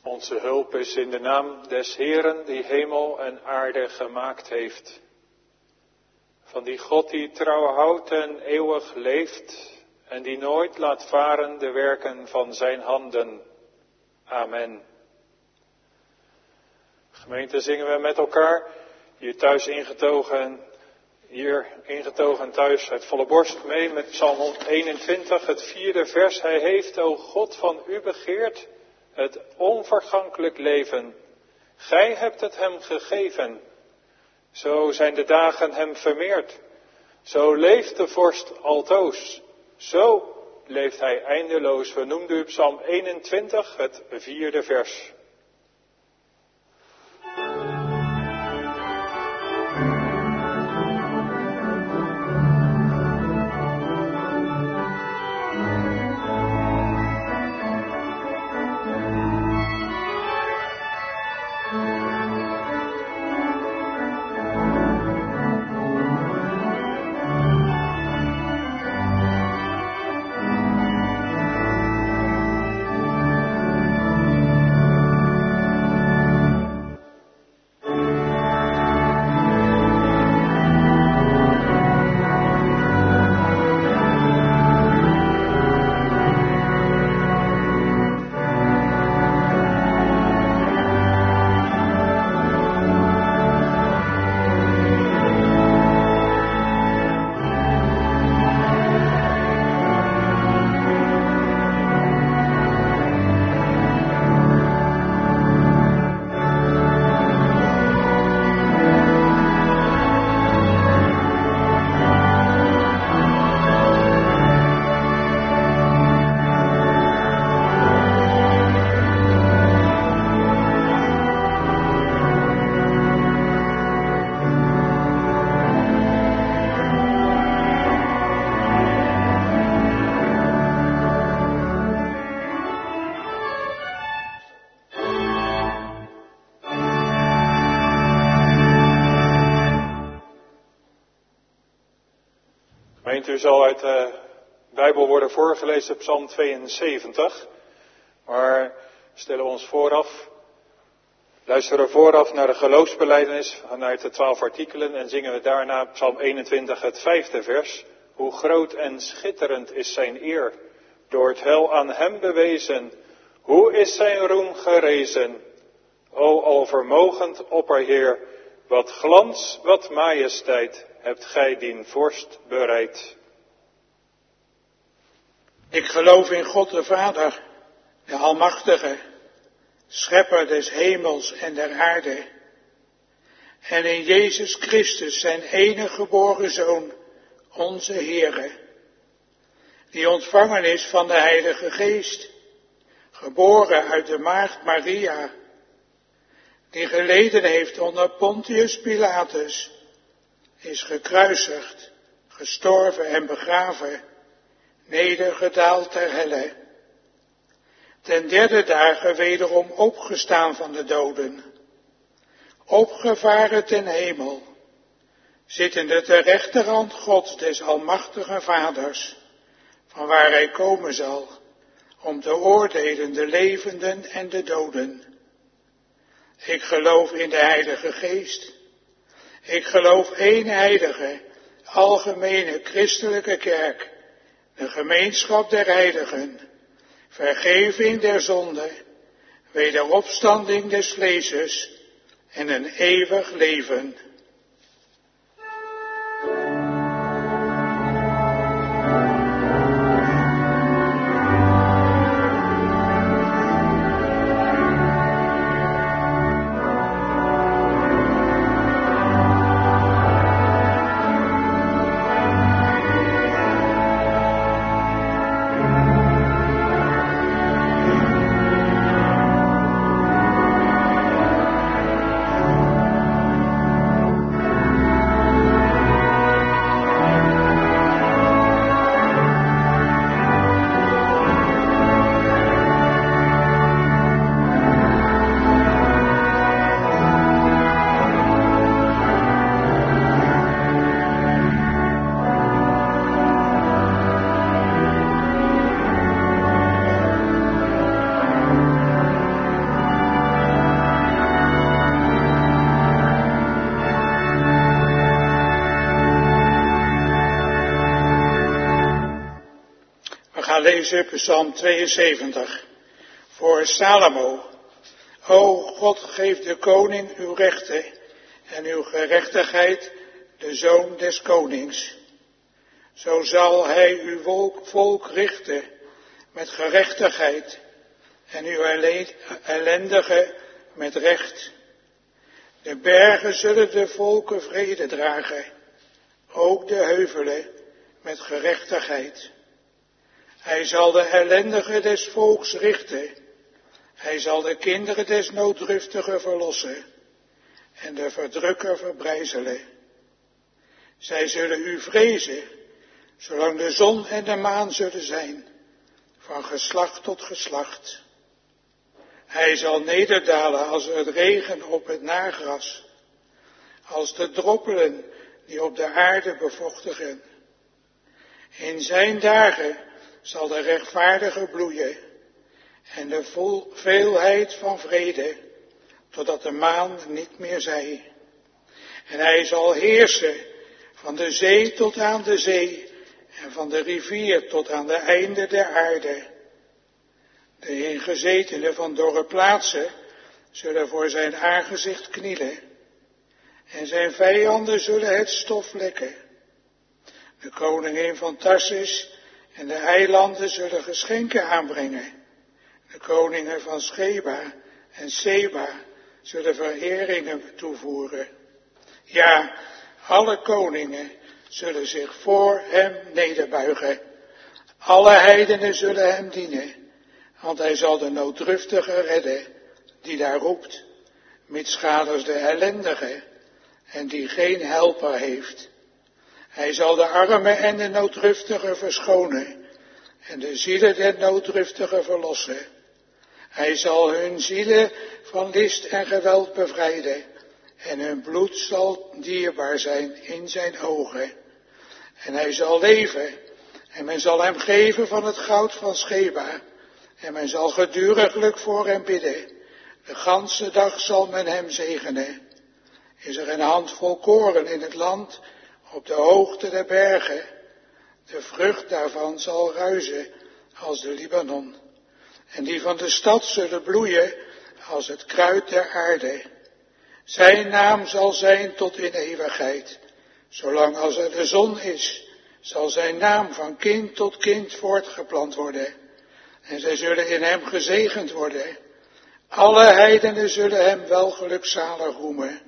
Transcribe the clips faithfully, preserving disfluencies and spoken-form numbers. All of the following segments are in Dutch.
Onze hulp is in de naam des Heeren die hemel en aarde gemaakt heeft. Van die God die trouw houdt en eeuwig leeft en die nooit laat varen de werken van zijn handen. Amen. Gemeente, zingen we met elkaar, hier thuis ingetogen, hier ingetogen thuis uit volle borst mee met Psalm eenentwintig, het vierde vers. Hij heeft, o God, van u begeerd het onvergankelijk leven. Gij hebt het hem gegeven. Zo zijn de dagen hem vermeerd. Zo leeft de vorst altoos. Zo leeft hij eindeloos. We noemden u Psalm eenentwintig, het vierde vers. U zal uit de Bijbel worden voorgelezen, Psalm tweeënzeventig. Maar stellen we ons vooraf, luisteren vooraf naar de geloofsbelijdenis vanuit de twaalf artikelen en zingen we daarna Psalm eenentwintig, het vijfde vers. Hoe groot en schitterend is zijn eer, door het heil aan hem bewezen. Hoe is zijn roem gerezen, o alvermogend opperheer, wat glans, wat majesteit hebt gij dien vorst bereid. Ik geloof in God de Vader, de Almachtige, Schepper des hemels en der aarde, en in Jezus Christus, zijn enige geboren Zoon, onze Heere, die ontvangen is van de Heilige Geest, geboren uit de maagd Maria, die geleden heeft onder Pontius Pilatus, is gekruisigd, gestorven en begraven, nedergedaald ter helle, ten derde dagen wederom opgestaan van de doden, opgevaren ten hemel, zittende ter rechterhand Gods des almachtigen Vaders, van waar hij komen zal, om te oordelen de levenden en de doden. Ik geloof in de Heilige Geest. Ik geloof één heilige, algemene christelijke kerk, de gemeenschap der heiligen, vergeving der zonde, wederopstanding des vleeses en een eeuwig leven. voorlezen Psalm tweeënzeventig. Voor Salomo. O God, geef de koning uw rechten en uw gerechtigheid de zoon des konings. Zo zal hij uw volk richten met gerechtigheid en uw ellendigen met recht. De bergen zullen de volken vrede dragen, ook de heuvelen met gerechtigheid. Hij zal de ellendigen des volks richten. Hij zal de kinderen des nooddruftigen verlossen en de verdrukker verbrijzelen. Zij zullen u vrezen, zolang de zon en de maan zullen zijn, van geslacht tot geslacht. Hij zal nederdalen als het regen op het nagras, als de droppelen die op de aarde bevochtigen. In zijn dagen zal de rechtvaardige bloeien en de vol, veelheid van vrede, totdat de maan niet meer zij. En hij zal heersen van de zee tot aan de zee en van de rivier tot aan de einde der aarde. De ingezetenen van dorre plaatsen zullen voor zijn aangezicht knielen en zijn vijanden zullen het stof lekken. De koningin van Tarsis en de eilanden zullen geschenken aanbrengen. De koningen van Sheba en Seba zullen vereringen toevoeren. Ja, alle koningen zullen zich voor hem nederbuigen. Alle heidenen zullen hem dienen, want hij zal de nooddruftige redden, die daar roept, mitsgaders de ellendige en die geen helper heeft. Hij zal de armen en de nooddruftigen verschonen en de zielen der nooddruftigen verlossen. Hij zal hun zielen van list en geweld bevrijden en hun bloed zal dierbaar zijn in zijn ogen. En hij zal leven en men zal hem geven van het goud van Sheba en men zal geduriglijk voor hem bidden. De ganse dag zal men hem zegenen. Is er een handvol koren in het land op de hoogte der bergen? De vrucht daarvan zal ruizen als de Libanon. En die van de stad zullen bloeien als het kruid der aarde. Zijn naam zal zijn tot in eeuwigheid. Zolang als er de zon is, zal zijn naam van kind tot kind voortgeplant worden. En zij zullen in hem gezegend worden. Alle heidenen zullen hem wel gelukzalig roemen.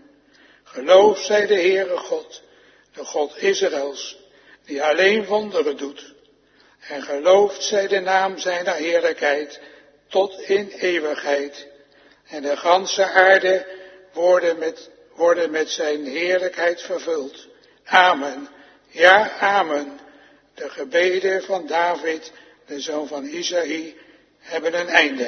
Geloof zij de Heere God, de God Israëls, die alleen wonderen doet. En gelooft zij de naam zijner heerlijkheid tot in eeuwigheid. En de ganse aarde worden met, worden met zijn heerlijkheid vervuld. Amen. Ja, amen. De gebeden van David, de zoon van Isaïe, hebben een einde.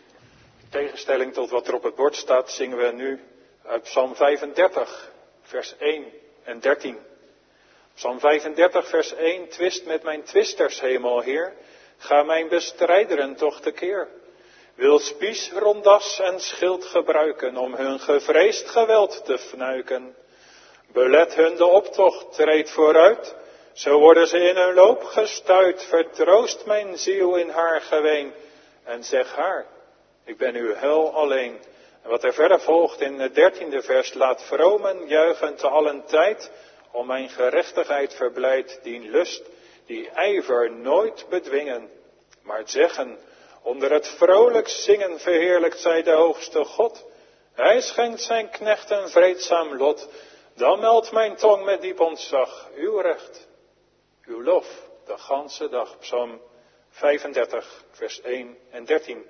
In tegenstelling tot wat er op het bord staat, zingen we nu uit Psalm vijfendertig, vers één en dertien. Psalm vijfendertig, vers één, twist met mijn twisters, hemel Heer, ga mijn bestrijderen toch tekeer. Wil spies, rondas en schild gebruiken om hun gevreesd geweld te fnuiken. Belet hun de optocht, treed vooruit, zo worden ze in hun loop gestuit. Vertroost mijn ziel in haar geween en zeg haar, ik ben uw hel alleen. En wat er verder volgt in het dertiende vers, laat vromen juichen te allen tijd, om mijn gerechtigheid verblijd, die lust, die ijver nooit bedwingen. Maar het zeggen, onder het vrolijk zingen verheerlijkt zij de hoogste God. Hij schenkt zijn knecht een vreedzaam lot. Dan meldt mijn tong met diep ontzag uw recht, uw lof, de ganse dag. Psalm vijfendertig, vers één en dertien.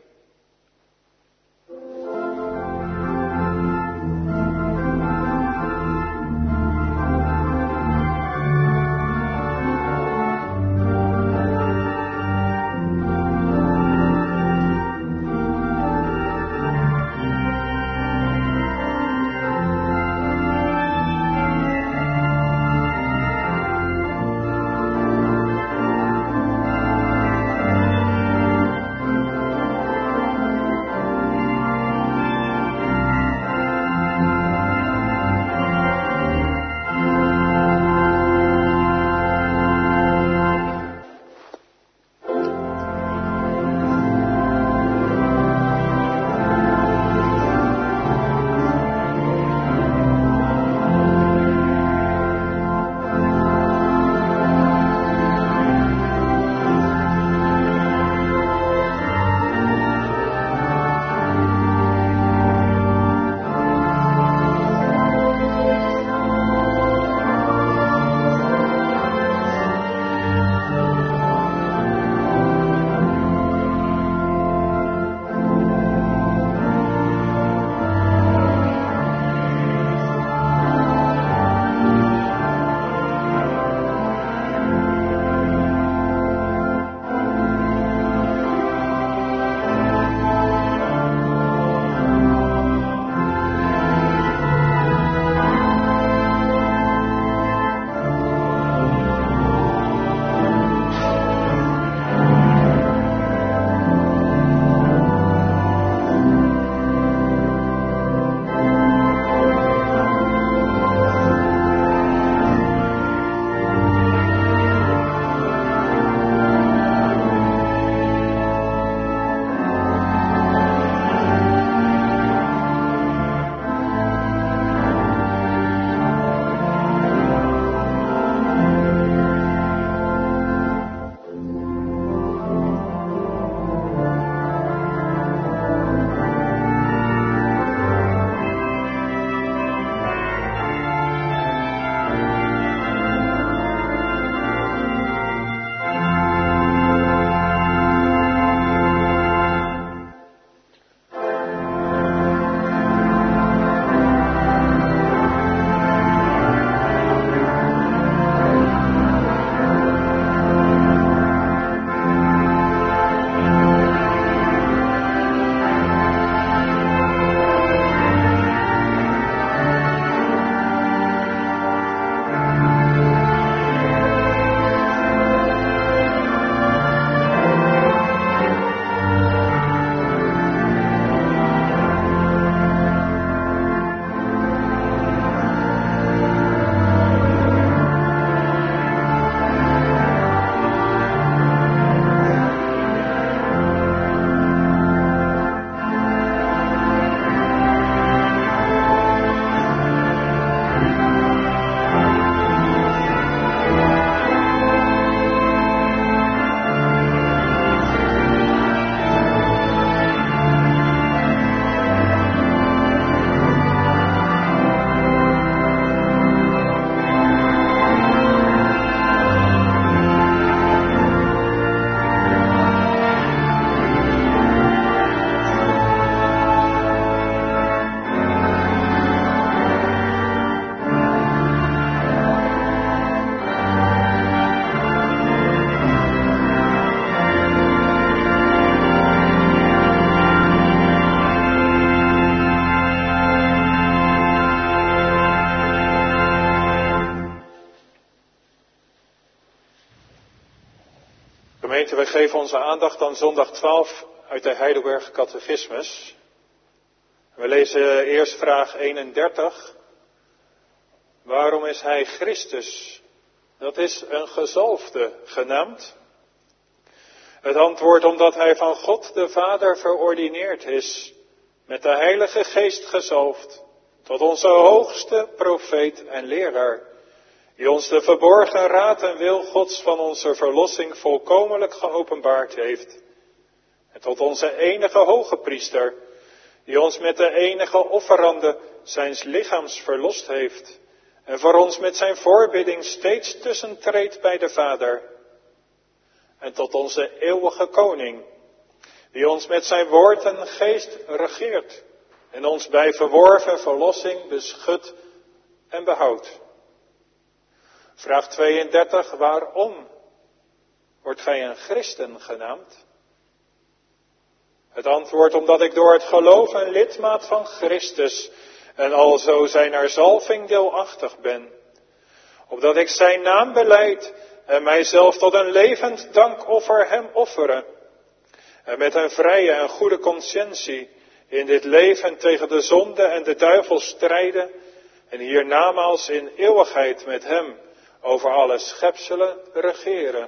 Gemeente, wij geven onze aandacht aan zondag twaalf uit de Heidelberg Catechismus. We lezen eerst vraag eenendertig. Waarom is hij Christus? Dat is een gezalfde genaamd. Het antwoord omdat hij van God de Vader verordineerd is, met de Heilige Geest gezalfd, tot onze hoogste profeet en leraar, die ons de verborgen raad en wil Gods van onze verlossing volkomenlijk geopenbaard heeft. En tot onze enige hoge priester, die ons met de enige offerande zijns lichaams verlost heeft, en voor ons met zijn voorbidding steeds tussentreedt bij de Vader. En tot onze eeuwige koning, die ons met zijn woord en geest regeert, en ons bij verworven verlossing beschut en behoudt. Vraag tweeëndertig, waarom wordt gij een christen genaamd? Het antwoord, omdat ik door het geloof een lidmaat van Christus en alzo zijn erzalving deelachtig ben. Opdat ik zijn naam belijd en mijzelf tot een levend dankoffer hem offeren. En met een vrije en goede conscientie in dit leven tegen de zonde en de duivel strijden en hiernamaals in eeuwigheid met hem over alle schepselen regeren.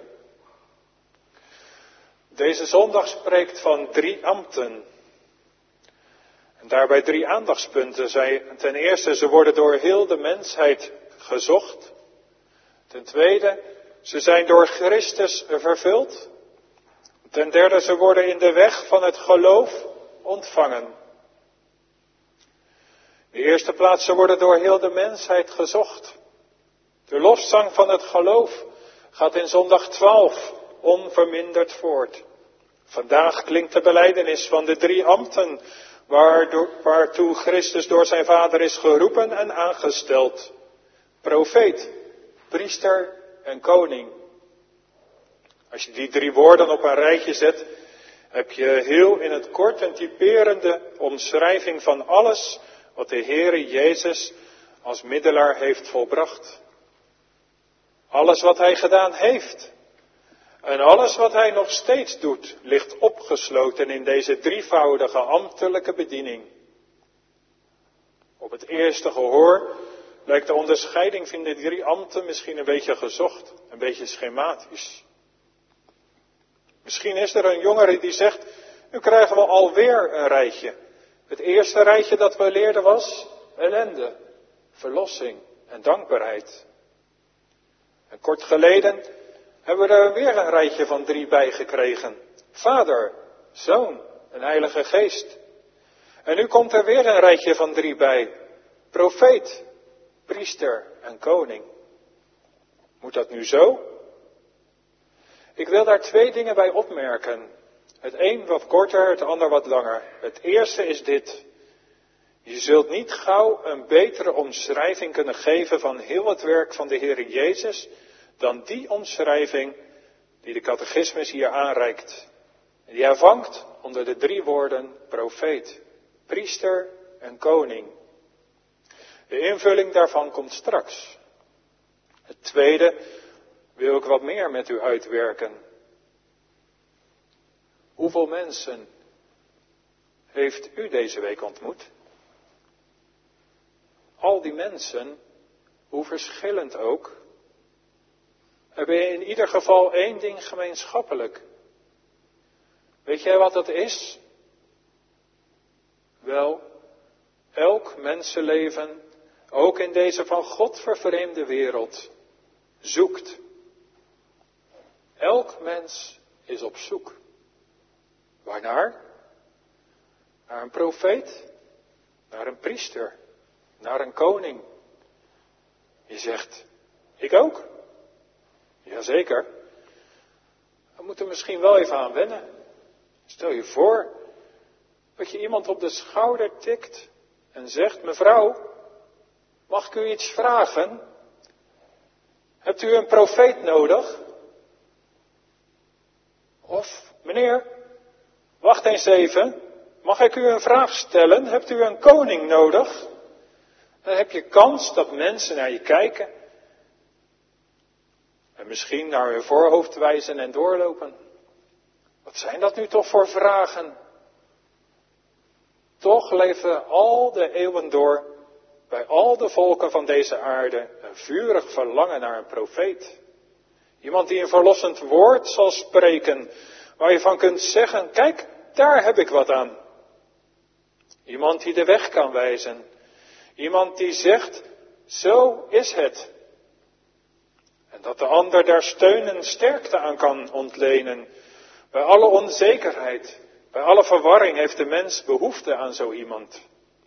Deze zondag spreekt van drie ambten. En daarbij drie aandachtspunten. Zij, ten eerste, ze worden door heel de mensheid gezocht. Ten tweede, ze zijn door Christus vervuld. Ten derde, ze worden in de weg van het geloof ontvangen. In de eerste plaats, ze worden door heel de mensheid gezocht. De lofzang van het geloof gaat in zondag twaalf onverminderd voort. Vandaag klinkt de belijdenis van de drie ambten, waardoor, waartoe Christus door zijn Vader is geroepen en aangesteld. Profeet, priester en koning. Als je die drie woorden op een rijtje zet, heb je heel in het kort een typerende omschrijving van alles wat de Heere Jezus als middelaar heeft volbracht. Alles wat hij gedaan heeft en alles wat hij nog steeds doet, ligt opgesloten in deze drievoudige ambtelijke bediening. Op het eerste gehoor lijkt de onderscheiding van de drie ambten misschien een beetje gezocht, een beetje schematisch. Misschien is er een jongere die zegt, nu krijgen we alweer een rijtje. Het eerste rijtje dat we leerden was ellende, verlossing en dankbaarheid. En kort geleden hebben we er weer een rijtje van drie bij gekregen. Vader, Zoon en Heilige Geest. En nu komt er weer een rijtje van drie bij. Profeet, priester en koning. Moet dat nu zo? Ik wil daar twee dingen bij opmerken. Het een wat korter, het ander wat langer. Het eerste is dit. Je zult niet gauw een betere omschrijving kunnen geven van heel het werk van de Heer Jezus dan die omschrijving die de catechismus hier aanreikt. Die hij vangt onder de drie woorden profeet, priester en koning. De invulling daarvan komt straks. Het tweede wil ik wat meer met u uitwerken. Hoeveel mensen heeft u deze week ontmoet? Al die mensen, hoe verschillend ook, hebben in ieder geval één ding gemeenschappelijk. Weet jij wat dat is? Wel, elk mensenleven, ook in deze van God vervreemde wereld, zoekt. Elk mens is op zoek. Waarnaar? Naar een profeet, naar een priester, naar een koning. Je zegt, ik ook? Jazeker. We moeten misschien wel even aan wennen. Stel je voor dat je iemand op de schouder tikt en zegt, mevrouw, mag ik u iets vragen? Hebt u een profeet nodig? Of, meneer, wacht eens even, mag ik u een vraag stellen? Hebt u een koning nodig? Dan heb je kans dat mensen naar je kijken en misschien naar hun voorhoofd wijzen en doorlopen. Wat zijn dat nu toch voor vragen? Toch leefde al de eeuwen door bij al de volken van deze aarde een vurig verlangen naar een profeet. Iemand die een verlossend woord zal spreken, waar je van kunt zeggen, kijk, daar heb ik wat aan. Iemand die de weg kan wijzen. Iemand die zegt, zo is het. En dat de ander daar steun en sterkte aan kan ontlenen. Bij alle onzekerheid, bij alle verwarring heeft de mens behoefte aan zo iemand.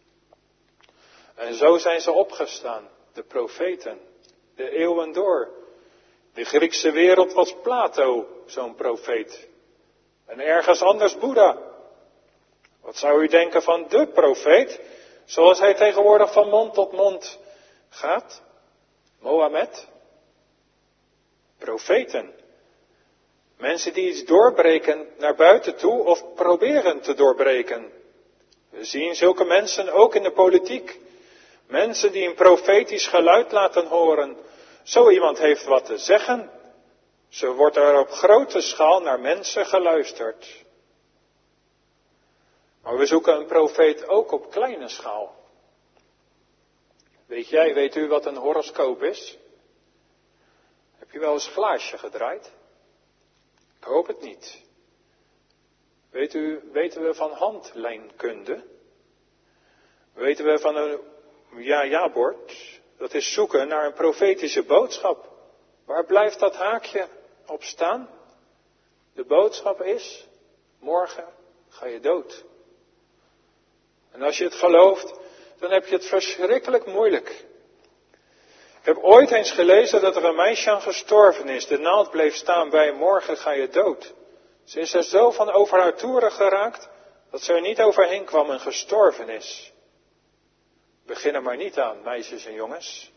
En zo zijn ze opgestaan, de profeten, de eeuwen door. De Griekse wereld was Plato, zo'n profeet. En ergens anders Boeddha. Wat zou u denken van de profeet, zoals hij tegenwoordig van mond tot mond gaat? Mohammed? Profeten. Mensen die iets doorbreken naar buiten toe of proberen te doorbreken. We zien zulke mensen ook in de politiek. Mensen die een profetisch geluid laten horen. Zo iemand heeft wat te zeggen. Zo wordt er op grote schaal naar mensen geluisterd. Maar we zoeken een profeet ook op kleine schaal. Weet jij, weet u wat een horoscoop is? Heb je wel eens glaasje gedraaid? Ik hoop het niet. Weet u, weten we van handlijnkunde? Weten we van een ja-ja-bord? Dat is zoeken naar een profetische boodschap. Waar blijft dat haakje op staan? De boodschap is, morgen ga je dood. En als je het gelooft, dan heb je het verschrikkelijk moeilijk. Ik heb ooit eens gelezen dat er een meisje aan gestorven is. De naald bleef staan bij morgen ga je dood. Ze is er zo van over haar toeren geraakt, dat ze er niet overheen kwam en gestorven is. Begin er maar niet aan, meisjes en jongens.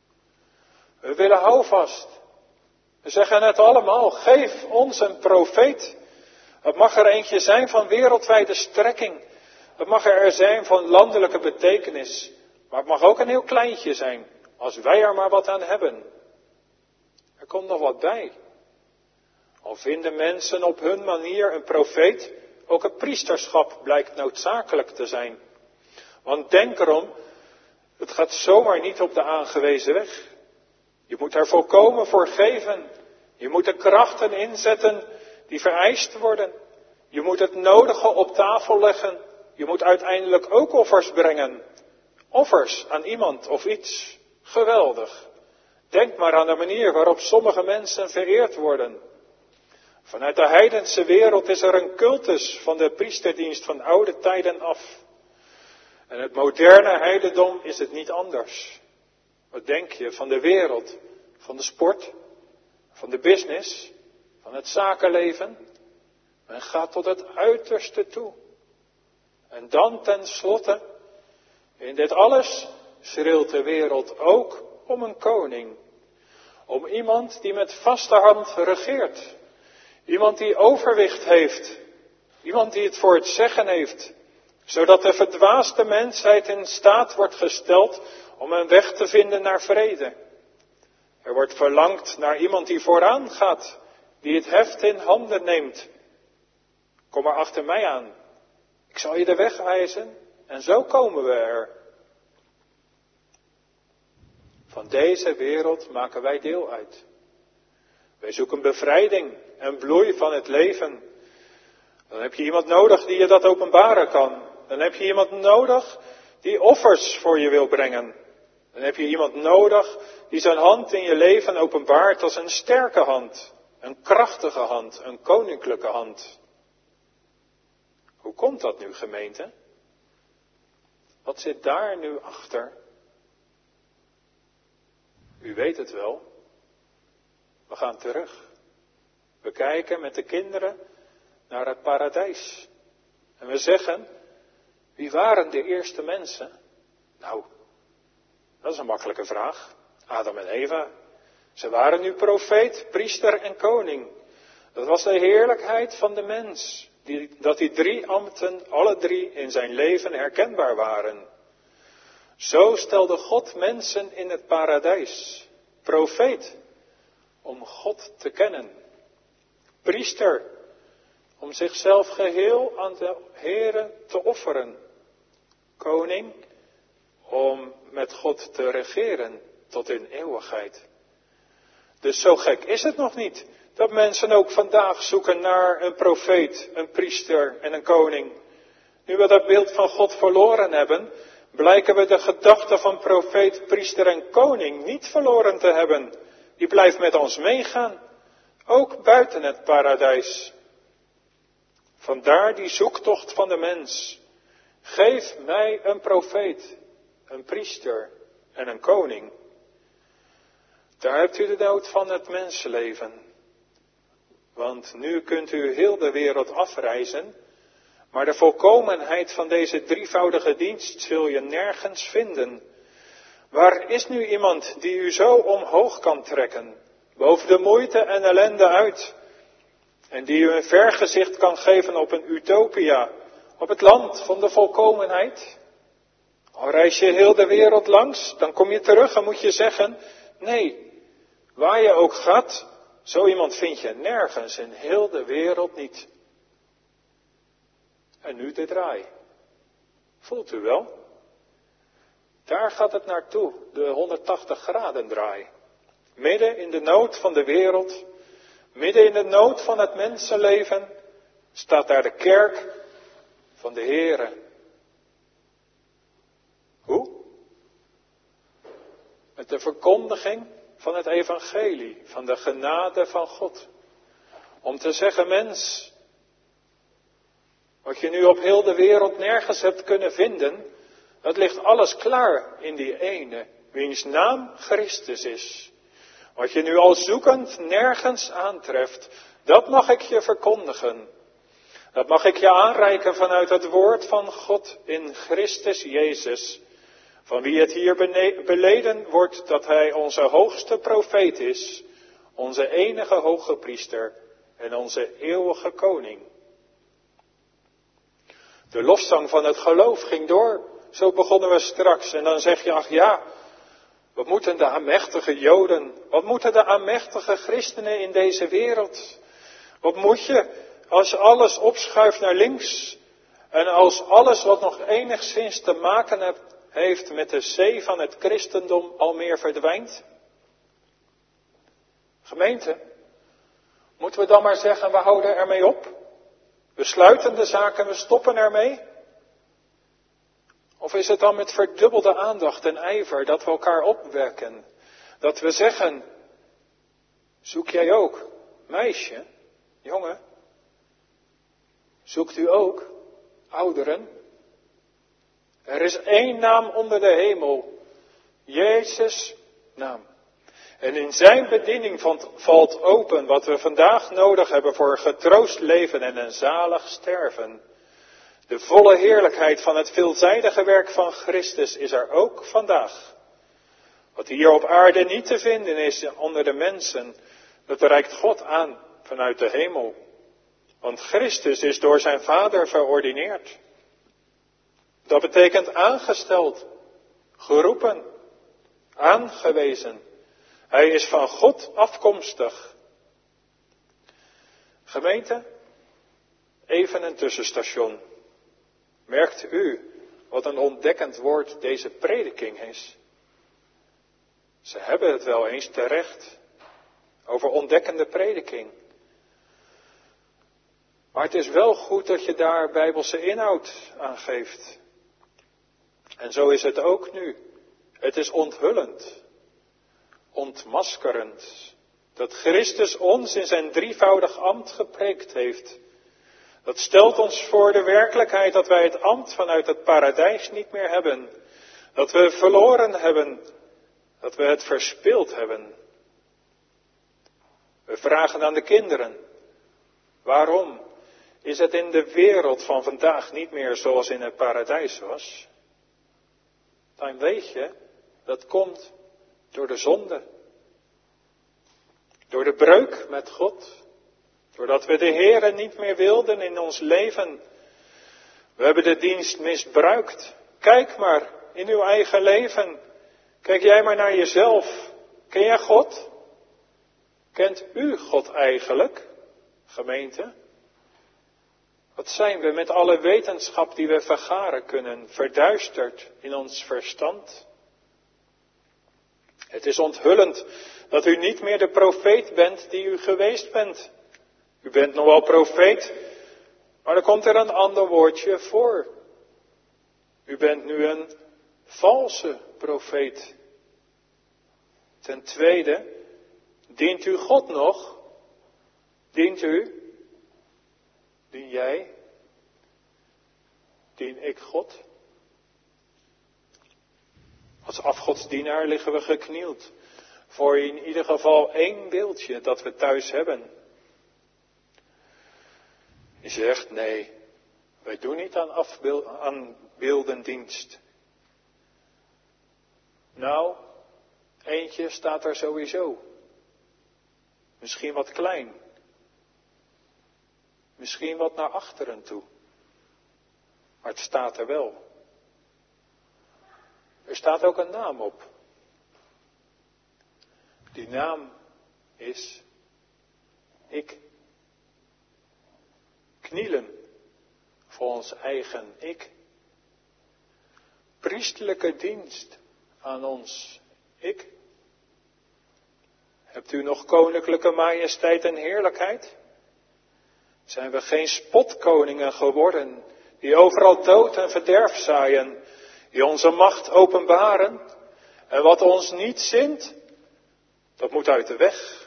We willen houvast. We zeggen het allemaal, geef ons een profeet. Het mag er eentje zijn van wereldwijde strekking. Het mag er zijn van landelijke betekenis. Maar het mag ook een heel kleintje zijn, als wij er maar wat aan hebben. Er komt nog wat bij. Al vinden mensen op hun manier een profeet, ook het priesterschap blijkt noodzakelijk te zijn. Want denk erom, het gaat zomaar niet op de aangewezen weg. Je moet er volkomen voor geven. Je moet de krachten inzetten die vereist worden. Je moet het nodige op tafel leggen. Je moet uiteindelijk ook offers brengen. Offers aan iemand of iets. Geweldig. Denk maar aan de manier waarop sommige mensen vereerd worden. Vanuit de heidense wereld is er een cultus van de priesterdienst van oude tijden af. En het moderne heidendom is het niet anders. Wat denk je van de wereld, van de sport, van de business, van het zakenleven? Men gaat tot het uiterste toe. En dan tenslotte, in dit alles schreeuwt de wereld ook om een koning. Om iemand die met vaste hand regeert. Iemand die overwicht heeft. Iemand die het voor het zeggen heeft. Zodat de verdwaasde mensheid in staat wordt gesteld om een weg te vinden naar vrede. Er wordt verlangd naar iemand die vooraan gaat. Die het heft in handen neemt. Kom maar achter mij aan. Ik zal je de weg wijzen. En zo komen we er. Van deze wereld maken wij deel uit. Wij zoeken bevrijding en bloei van het leven. Dan heb je iemand nodig die je dat openbaren kan. Dan heb je iemand nodig die offers voor je wil brengen. Dan heb je iemand nodig die zijn hand in je leven openbaart als een sterke hand. Een krachtige hand, een koninklijke hand. Hoe komt dat nu, gemeente? Wat zit daar nu achter? U weet het wel. We gaan terug. We kijken met de kinderen naar het paradijs. En we zeggen, wie waren de eerste mensen? Nou, dat is een makkelijke vraag. Adam en Eva. Ze waren nu profeet, priester en koning. Dat was de heerlijkheid van de mens. Die, dat die drie ambten, alle drie in zijn leven herkenbaar waren. Zo stelde God mensen in het paradijs. Profeet, om God te kennen. Priester, om zichzelf geheel aan de Heere te offeren. Koning, om met God te regeren tot in eeuwigheid. Dus zo gek is het nog niet, dat mensen ook vandaag zoeken naar een profeet, een priester en een koning. Nu we dat beeld van God verloren hebben, blijken we de gedachte van profeet, priester en koning niet verloren te hebben. Die blijft met ons meegaan, ook buiten het paradijs. Vandaar die zoektocht van de mens. Geef mij een profeet, een priester en een koning. Daar hebt u de nood van het mensenleven. Want nu kunt u heel de wereld afreizen, maar de volkomenheid van deze drievoudige dienst zul je nergens vinden. Waar is nu iemand die u zo omhoog kan trekken, boven de moeite en ellende uit, en die u een vergezicht kan geven op een utopia, op het land van de volkomenheid? Al reis je heel de wereld langs, dan kom je terug en moet je zeggen, nee, waar je ook gaat, zo iemand vind je nergens in heel de wereld niet. En nu de draai. Voelt u wel? Daar gaat het naartoe, de honderdtachtig graden draai. Midden in de nood van de wereld, midden in de nood van het mensenleven, staat daar de kerk van de Heere. Hoe? Met de verkondiging van het evangelie, van de genade van God. Om te zeggen, mens, wat je nu op heel de wereld nergens hebt kunnen vinden, het ligt alles klaar in die ene, wiens naam Christus is. Wat je nu al zoekend nergens aantreft, dat mag ik je verkondigen. Dat mag ik je aanreiken vanuit het woord van God in Christus Jezus. Van wie het hier beleden wordt dat hij onze hoogste profeet is, onze enige hoge priester en onze eeuwige koning. De lofzang van het geloof ging door, zo begonnen we straks. En dan zeg je, ach ja, wat moeten de aanmächtige Joden, wat moeten de aanmächtige christenen in deze wereld? Wat moet je als alles opschuift naar links en als alles wat nog enigszins te maken heeft, heeft met de zee van het christendom al meer verdwijnt? Gemeente, moeten we dan maar zeggen, we houden ermee op? We sluiten de zaken, we stoppen ermee? Of is het dan met verdubbelde aandacht en ijver dat we elkaar opwekken? Dat we zeggen, zoek jij ook, meisje, jongen? Zoekt u ook, ouderen? Er is één naam onder de hemel, Jezus' naam. En in zijn bediening valt open wat we vandaag nodig hebben voor getroost leven en een zalig sterven. De volle heerlijkheid van het veelzijdige werk van Christus is er ook vandaag. Wat hier op aarde niet te vinden is onder de mensen, dat reikt God aan vanuit de hemel. Want Christus is door zijn Vader verordineerd. Dat betekent aangesteld, geroepen, aangewezen. Hij is van God afkomstig. Gemeente, even een tussenstation. Merkt u wat een ontdekkend woord deze prediking is? Ze hebben het wel eens terecht over ontdekkende prediking. Maar het is wel goed dat je daar bijbelse inhoud aan geeft. En zo is het ook nu. Het is onthullend, ontmaskerend, dat Christus ons in zijn drievoudig ambt gepreekt heeft. Dat stelt ons voor de werkelijkheid dat wij het ambt vanuit het paradijs niet meer hebben. Dat we verloren hebben, dat we het verspild hebben. We vragen aan de kinderen, waarom is het in de wereld van vandaag niet meer zoals in het paradijs was? Dan weet je, dat komt door de zonde. Door de breuk met God. Doordat we de Heere niet meer wilden in ons leven. We hebben de dienst misbruikt. Kijk maar in uw eigen leven. Kijk jij maar naar jezelf. Ken jij God? Kent u God eigenlijk, gemeente? Wat zijn we met alle wetenschap die we vergaren kunnen, verduisterd in ons verstand? Het is onthullend dat u niet meer de profeet bent die u geweest bent. U bent nog wel profeet, maar er komt er een ander woordje voor. U bent nu een valse profeet. Ten tweede, dient u God nog? Dient u? Dien jij? Dien ik God? Als afgodsdienaar liggen we geknield voor in ieder geval één beeldje dat we thuis hebben. Je zegt, nee, wij doen niet aan, afbeeld, aan beeldendienst. Nou, eentje staat er sowieso. Misschien wat klein. Misschien wat naar achteren toe. Maar het staat er wel. Er staat ook een naam op. Die naam is ik. Knielen voor ons eigen ik. Priesterlijke dienst aan ons ik. Hebt u nog koninklijke majesteit en heerlijkheid? Zijn we geen spotkoningen geworden, die overal dood en verderf zaaien, die onze macht openbaren? En wat ons niet zint, dat moet uit de weg.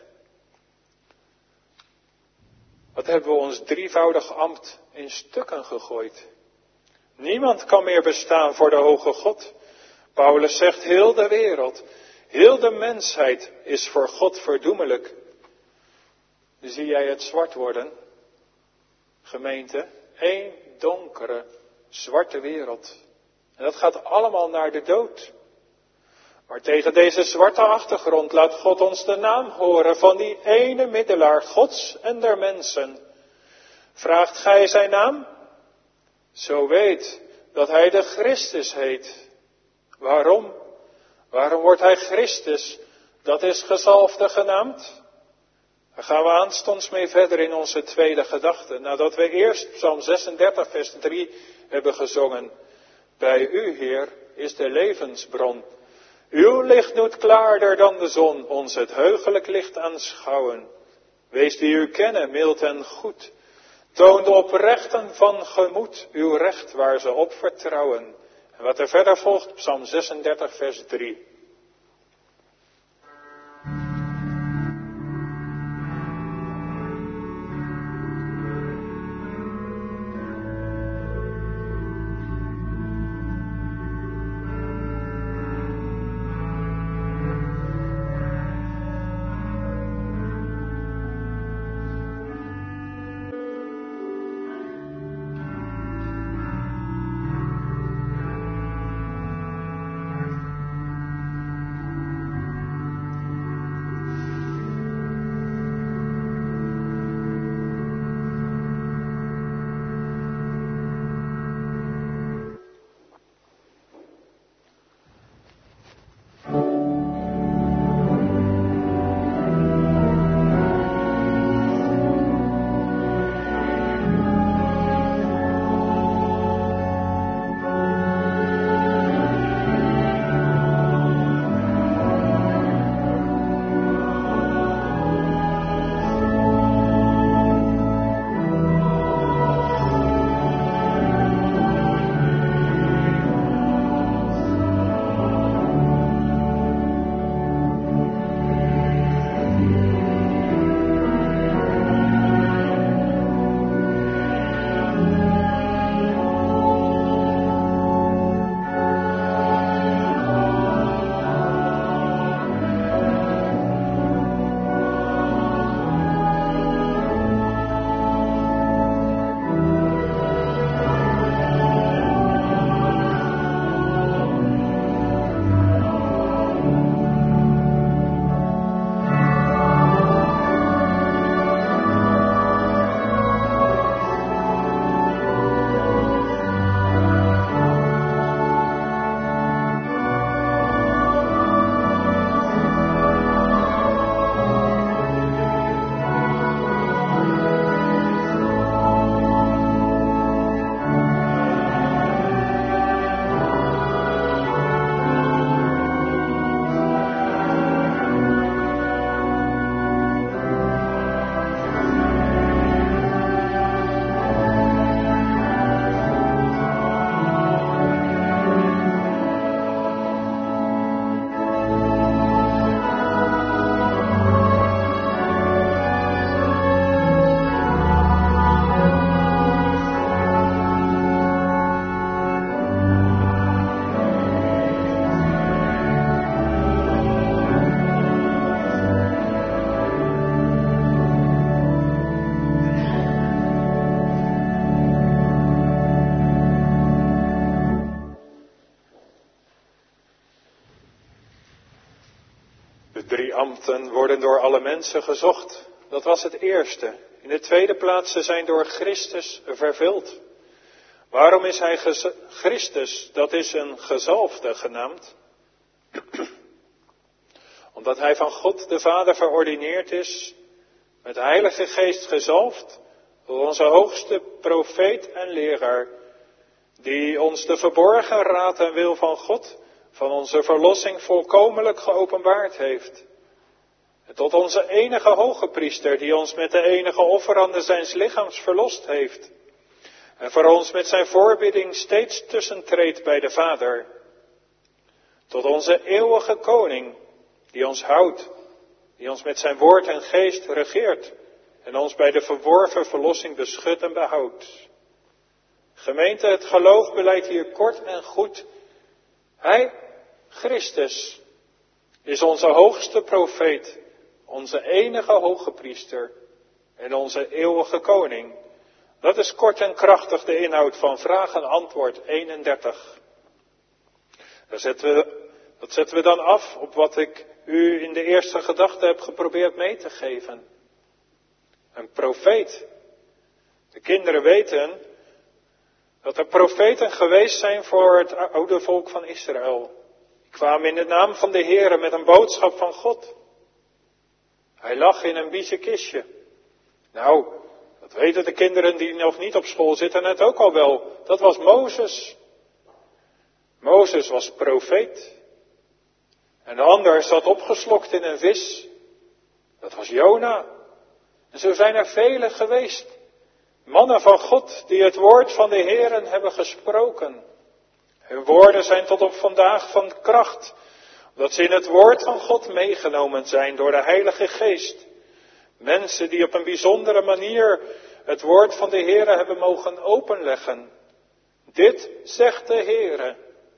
Wat hebben we ons drievoudig ambt in stukken gegooid? Niemand kan meer bestaan voor de hoge God. Paulus zegt, heel de wereld, heel de mensheid is voor God verdoemelijk. Zie jij het zwart worden? Gemeente, één donkere, zwarte wereld. En dat gaat allemaal naar de dood. Maar tegen deze zwarte achtergrond laat God ons de naam horen van die ene middelaar Gods en der mensen. Vraagt gij zijn naam? Zo weet dat hij de Christus heet. Waarom? Waarom wordt hij Christus? Dat is gezalfde genaamd. Daar gaan we aanstonds mee verder in onze tweede gedachte. Nadat we eerst Psalm zesendertig vers drie hebben gezongen. Bij u, Heer, is de levensbron. Uw licht doet klaarder dan de zon, ons het heugelijk licht aanschouwen. Wees die u kennen, mild en goed. Toon de oprechten van gemoed, uw recht waar ze op vertrouwen. En wat er verder volgt, Psalm zesendertig vers drie. De drie ambten worden door alle mensen gezocht. Dat was het eerste. In de tweede plaats, ze zijn door Christus vervuld. Waarom is hij gez- Christus? Dat is een gezalfde genaamd. Omdat hij van God de Vader verordineerd is, met de Heilige Geest gezalfd, door onze hoogste profeet en leraar, die ons de verborgen raad en wil van God, van onze verlossing volkomenlijk geopenbaard heeft. En tot onze enige hoge priester, die ons met de enige offerande zijns lichaams verlost heeft. En voor ons met zijn voorbidding steeds tussentreedt bij de Vader. Tot onze eeuwige koning, die ons houdt, die ons met zijn woord en geest regeert en ons bij de verworven verlossing beschut en behoudt. Gemeente, het geloof beleidt hier kort en goed. Hij, Christus, is onze hoogste profeet, onze enige hoge priester en onze eeuwige koning. Dat is kort en krachtig de inhoud van vraag en antwoord eenendertig. Daar zetten we, dat zetten we dan af op wat ik u in de eerste gedachte heb geprobeerd mee te geven. Een profeet. De kinderen weten dat er profeten geweest zijn voor het oude volk van Israël. Die kwamen in de naam van de Heere met een boodschap van God. Hij lag in een biezen kistje. Nou, dat weten de kinderen die nog niet op school zitten het ook al wel. Dat was Mozes. Mozes was profeet. En de ander zat opgeslokt in een vis. Dat was Jona. En zo zijn er velen geweest. Mannen van God die het woord van de Heeren hebben gesproken. Hun woorden zijn tot op vandaag van kracht. Omdat ze in het woord van God meegenomen zijn door de Heilige Geest. Mensen die op een bijzondere manier het woord van de Heere hebben mogen openleggen. Dit zegt de Heere.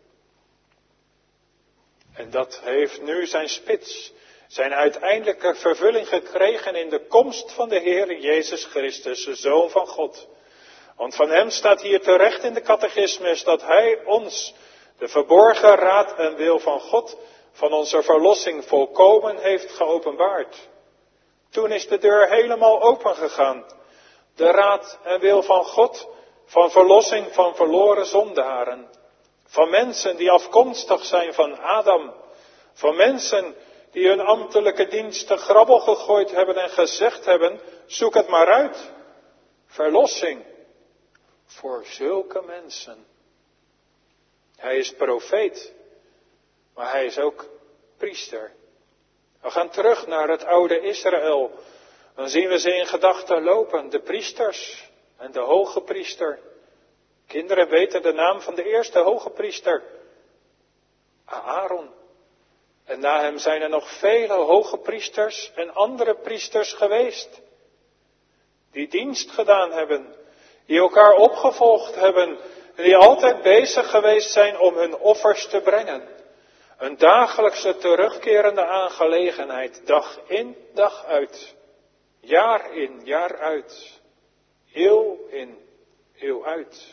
En dat heeft nu zijn spits, zijn uiteindelijke vervulling gekregen in de komst van de Heere Jezus Christus, de Zoon van God. Want van hem staat hier terecht in de catechismus dat hij ons de verborgen raad en wil van God, van onze verlossing volkomen heeft geopenbaard. Toen is de deur helemaal open gegaan. De raad en wil van God, van verlossing van verloren zondaren. Van mensen die afkomstig zijn van Adam. Van mensen die hun ambtelijke dienst te grabbel gegooid hebben en gezegd hebben, zoek het maar uit. Verlossing voor zulke mensen. Hij is profeet, maar hij is ook priester. We gaan terug naar het oude Israël. Dan zien we ze in gedachten lopen, de priesters en de hoge priester. Kinderen weten de naam van de eerste hoge priester, Aaron. En na hem zijn er nog vele hoge priesters en andere priesters geweest. Die dienst gedaan hebben, die elkaar opgevolgd hebben en die altijd bezig geweest zijn om hun offers te brengen. Een dagelijkse terugkerende aangelegenheid, dag in, dag uit. Jaar in, jaar uit. Eeuw in, eeuw uit.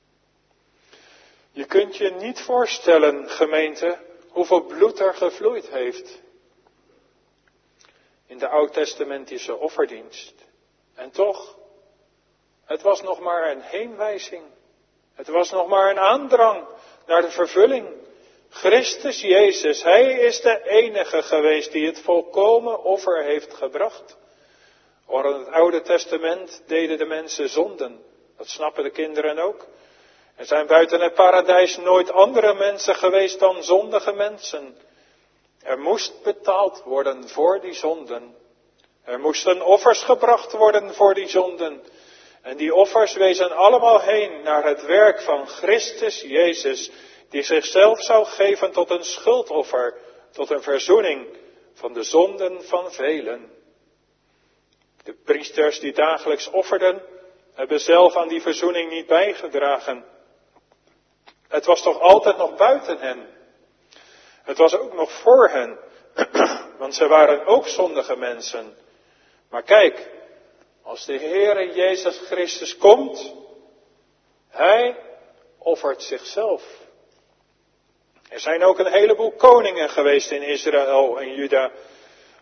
Je kunt je niet voorstellen, gemeente, hoeveel bloed er gevloeid heeft in de oud-testamentische offerdienst. En toch, het was nog maar een heenwijzing. Het was nog maar een aandrang naar de vervulling. Christus Jezus, hij is de enige geweest die het volkomen offer heeft gebracht. Or in het Oude Testament deden de mensen zonden. Dat snappen de kinderen ook. Er zijn buiten het paradijs nooit andere mensen geweest dan zondige mensen. Er moest betaald worden voor die zonden. Er moesten offers gebracht worden voor die zonden. En die offers wezen allemaal heen naar het werk van Christus Jezus, die zichzelf zou geven tot een schuldoffer, tot een verzoening van de zonden van velen. De priesters die dagelijks offerden, hebben zelf aan die verzoening niet bijgedragen. Het was toch altijd nog buiten hen. Het was ook nog voor hen, want ze waren ook zondige mensen. Maar kijk, als de Heere Jezus Christus komt, hij offert zichzelf. Er zijn ook een heleboel koningen geweest in Israël en Juda.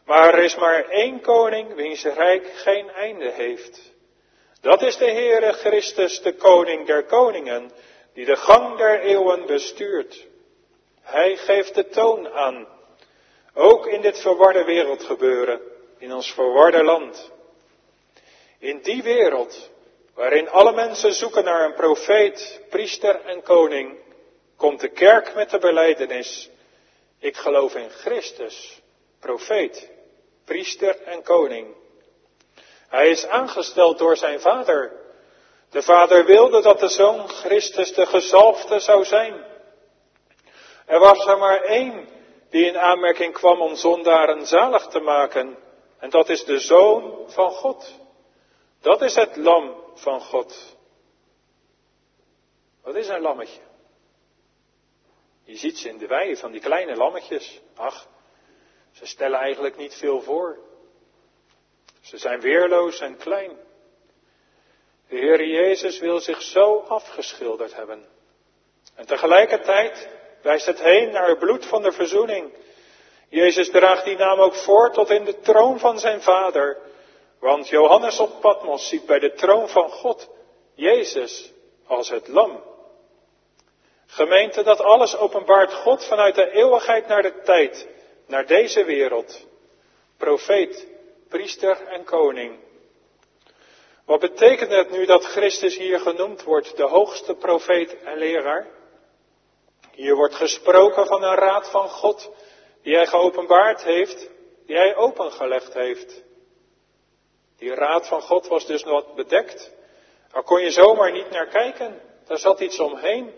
Maar er is maar één koning wiens rijk geen einde heeft. Dat is de Heere Christus, de koning der koningen, die de gang der eeuwen bestuurt. Hij geeft de toon aan, ook in dit verwarde wereldgebeuren, in ons verwarde land. In die wereld, waarin alle mensen zoeken naar een profeet, priester en koning, komt de kerk met de belijdenis: ik geloof in Christus, profeet, priester en koning. Hij is aangesteld door zijn vader. De vader wilde dat de zoon Christus de gezalfde zou zijn. Er was er maar één die in aanmerking kwam om zondaren zalig te maken. En dat is de Zoon van God. Dat is het lam van God. Wat is een lammetje? Je ziet ze in de wei van die kleine lammetjes. Ach, ze stellen eigenlijk niet veel voor. Ze zijn weerloos en klein. De Heer Jezus wil zich zo afgeschilderd hebben. En tegelijkertijd wijst het heen naar het bloed van de verzoening. Jezus draagt die naam ook voort tot in de troon van zijn Vader. Want Johannes op Patmos ziet bij de troon van God Jezus als het lam. Gemeente, dat alles openbaart God vanuit de eeuwigheid naar de tijd, naar deze wereld. Profeet, priester en koning. Wat betekent het nu dat Christus hier genoemd wordt, de hoogste profeet en leraar? Hier wordt gesproken van een raad van God, die hij geopenbaard heeft, die hij opengelegd heeft. Die raad van God was dus wat bedekt. Daar kon je zomaar niet naar kijken. Daar zat iets omheen.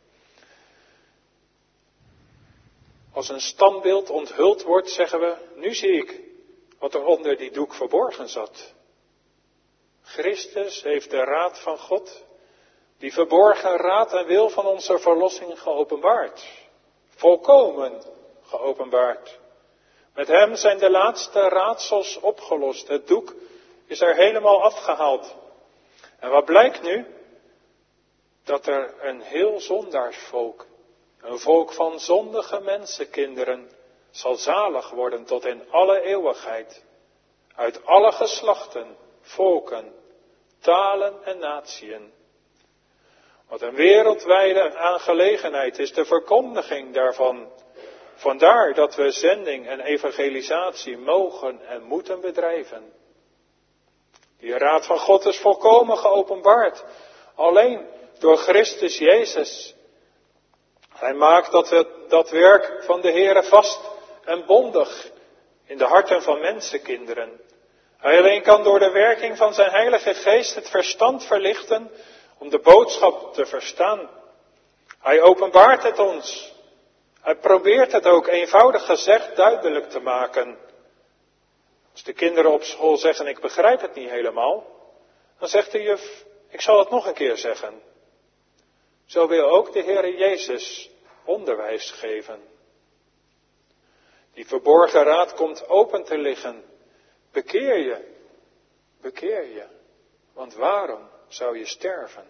Als een standbeeld onthuld wordt, zeggen we, nu zie ik wat er onder die doek verborgen zat. Christus heeft de raad van God, die verborgen raad en wil van onze verlossing geopenbaard. Volkomen geopenbaard. Met hem zijn de laatste raadsels opgelost. Het doek is er helemaal afgehaald. En wat blijkt nu? Dat er een heel zondaarsvolk, een volk van zondige mensenkinderen, zal zalig worden tot in alle eeuwigheid. Uit alle geslachten, volken, talen en natieën. Wat een wereldwijde aangelegenheid is, de verkondiging daarvan. Vandaar dat we zending en evangelisatie mogen en moeten bedrijven. Die raad van God is volkomen geopenbaard. Alleen door Christus Jezus. Hij maakt dat, we, dat werk van de Heere vast en bondig in de harten van mensenkinderen. Hij alleen kan door de werking van zijn Heilige Geest het verstand verlichten om de boodschap te verstaan. Hij openbaart het ons. Hij probeert het ook eenvoudig gezegd duidelijk te maken. Als de kinderen op school zeggen, ik begrijp het niet helemaal, dan zegt de juf, ik zal het nog een keer zeggen. Zo wil ook de Heere Jezus onderwijs geven. Die verborgen raad komt open te liggen. Bekeer je, bekeer je, want waarom zou je sterven?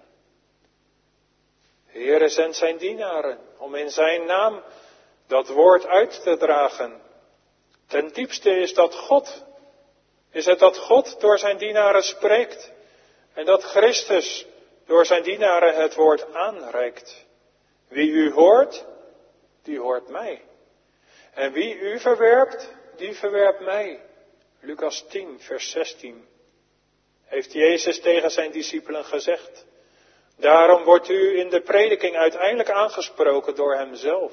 De Heere zendt zijn dienaren om in zijn naam dat woord uit te dragen. Ten diepste is dat God, is het dat God door zijn dienaren spreekt en dat Christus door zijn dienaren het woord aanreikt. Wie u hoort, die hoort mij. En wie u verwerpt, die verwerpt mij. Lucas tien, vers zestien. Heeft Jezus tegen zijn discipelen gezegd. Daarom wordt u in de prediking uiteindelijk aangesproken door hemzelf.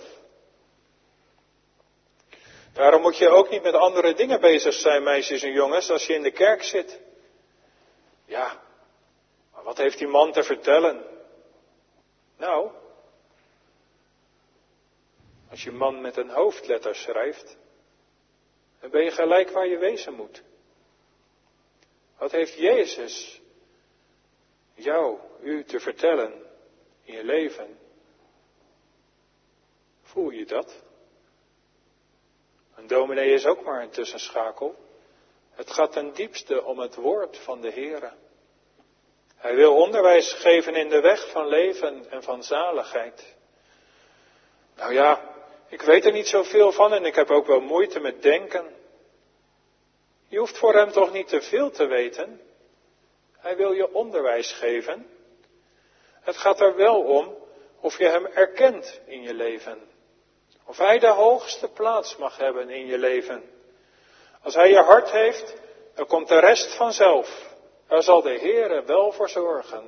Daarom moet je ook niet met andere dingen bezig zijn, meisjes en jongens, als je in de kerk zit. Ja, maar wat heeft die man te vertellen? Nou, als je man met een hoofdletter schrijft, dan ben je gelijk waar je wezen moet. Wat heeft Jezus jou, u te vertellen in je leven? Voel je dat? Een dominee is ook maar een tussenschakel. Het gaat ten diepste om het woord van de Heere. Hij wil onderwijs geven in de weg van leven en van zaligheid. Nou ja, ik weet er niet zoveel van en ik heb ook wel moeite met denken. Je hoeft voor hem toch niet te veel te weten. Hij wil je onderwijs geven. Het gaat er wel om of je hem erkent in je leven. Of hij de hoogste plaats mag hebben in je leven. Als hij je hart heeft, dan komt de rest vanzelf. Daar zal de Heere wel voor zorgen.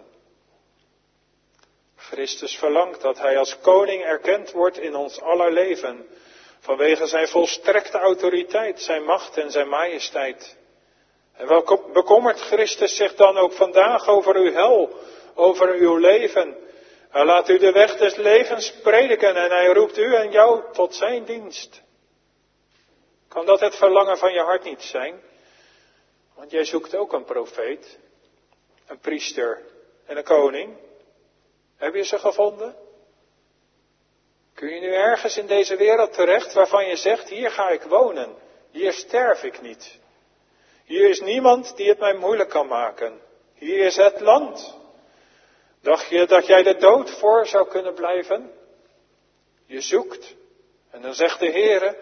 Christus verlangt dat hij als koning erkend wordt in ons aller leven. Vanwege zijn volstrekte autoriteit, zijn macht en zijn majesteit. En wat bekommert Christus zich dan ook vandaag over uw hel, over uw leven? Hij laat u de weg des levens prediken en hij roept u en jou tot zijn dienst. Kan dat het verlangen van je hart niet zijn? Want jij zoekt ook een profeet, een priester en een koning. Heb je ze gevonden? Kun je nu ergens in deze wereld terecht waarvan je zegt, hier ga ik wonen, hier sterf ik niet. Hier is niemand die het mij moeilijk kan maken. Hier is het land. Dacht je dat jij de dood voor zou kunnen blijven? Je zoekt. En dan zegt de Heere,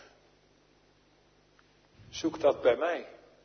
zoek dat bij mij.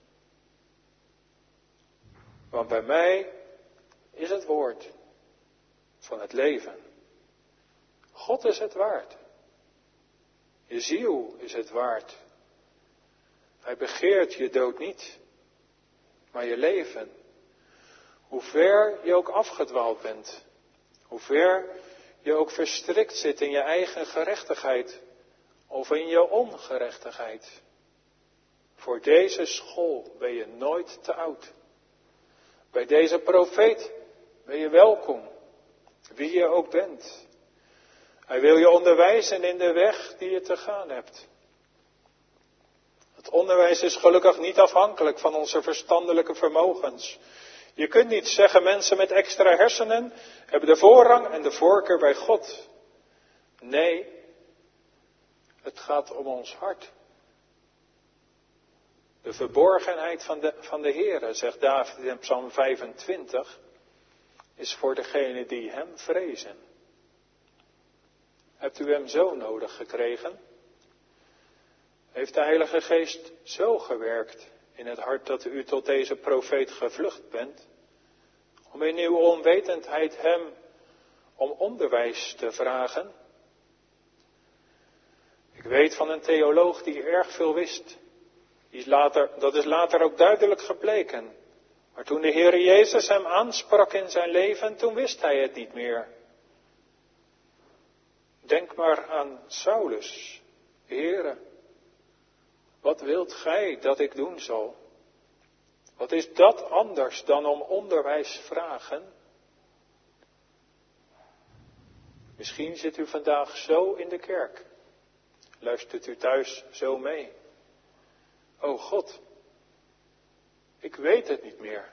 Want bij mij is het woord van het leven. God is het waard. Je ziel is het waard. Hij begeert je dood niet, maar je leven. Hoe ver je ook afgedwaald bent, hoe ver je ook verstrikt zit in je eigen gerechtigheid of in je ongerechtigheid. Voor deze school ben je nooit te oud. Bij deze profeet ben je welkom, wie je ook bent. Hij wil je onderwijzen in de weg die je te gaan hebt. Het onderwijs is gelukkig niet afhankelijk van onze verstandelijke vermogens. Je kunt niet zeggen, mensen met extra hersenen hebben de voorrang en de voorkeur bij God. Nee, het gaat om ons hart. De verborgenheid van de, van de Heere, zegt David in Psalm vijfentwintig, is voor degenen die hem vrezen. Hebt u hem zo nodig gekregen? Heeft de Heilige Geest zo gewerkt in het hart dat u tot deze profeet gevlucht bent? Om in uw onwetendheid hem om onderwijs te vragen? Ik weet van een theoloog die erg veel wist. Die is later, dat is later ook duidelijk gebleken. Maar toen de Heer Jezus hem aansprak in zijn leven, toen wist hij het niet meer. Denk maar aan Saulus. Heere, wat wilt gij dat ik doen zal? Wat is dat anders dan om onderwijs vragen? Misschien zit u vandaag zo in de kerk. Luistert u thuis zo mee. O God, ik weet het niet meer.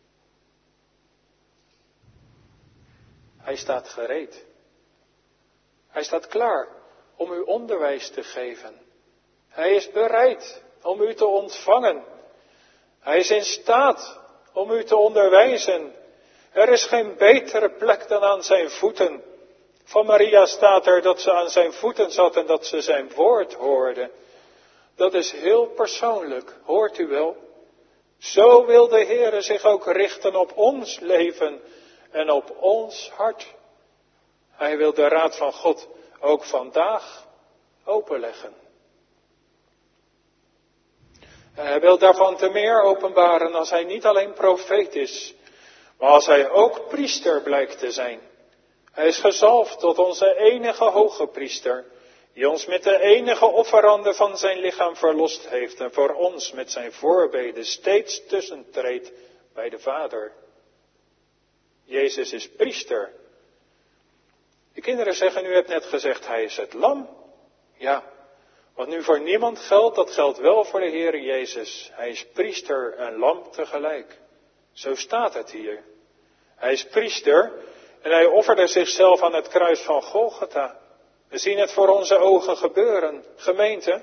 Hij staat gereed. Hij staat klaar om u onderwijs te geven. Hij is bereid om u te ontvangen. Hij is in staat om u te onderwijzen. Er is geen betere plek dan aan zijn voeten. Van Maria staat er dat ze aan zijn voeten zat en dat ze zijn woord hoorde. Dat is heel persoonlijk, hoort u wel? Zo wil de Heere zich ook richten op ons leven en op ons hart. Hij wil de raad van God ook vandaag openleggen. En hij wil daarvan te meer openbaren als hij niet alleen profeet is, maar als hij ook priester blijkt te zijn. Hij is gezalfd tot onze enige hoge priester, die ons met de enige offerande van zijn lichaam verlost heeft en voor ons met zijn voorbeden steeds tussentreedt bij de Vader. Jezus is priester. De kinderen zeggen, u hebt net gezegd, hij is het lam. Ja, wat nu voor niemand geldt, dat geldt wel voor de Heer Jezus. Hij is priester en lam tegelijk. Zo staat het hier. Hij is priester en hij offerde zichzelf aan het kruis van Golgotha. We zien het voor onze ogen gebeuren. Gemeente,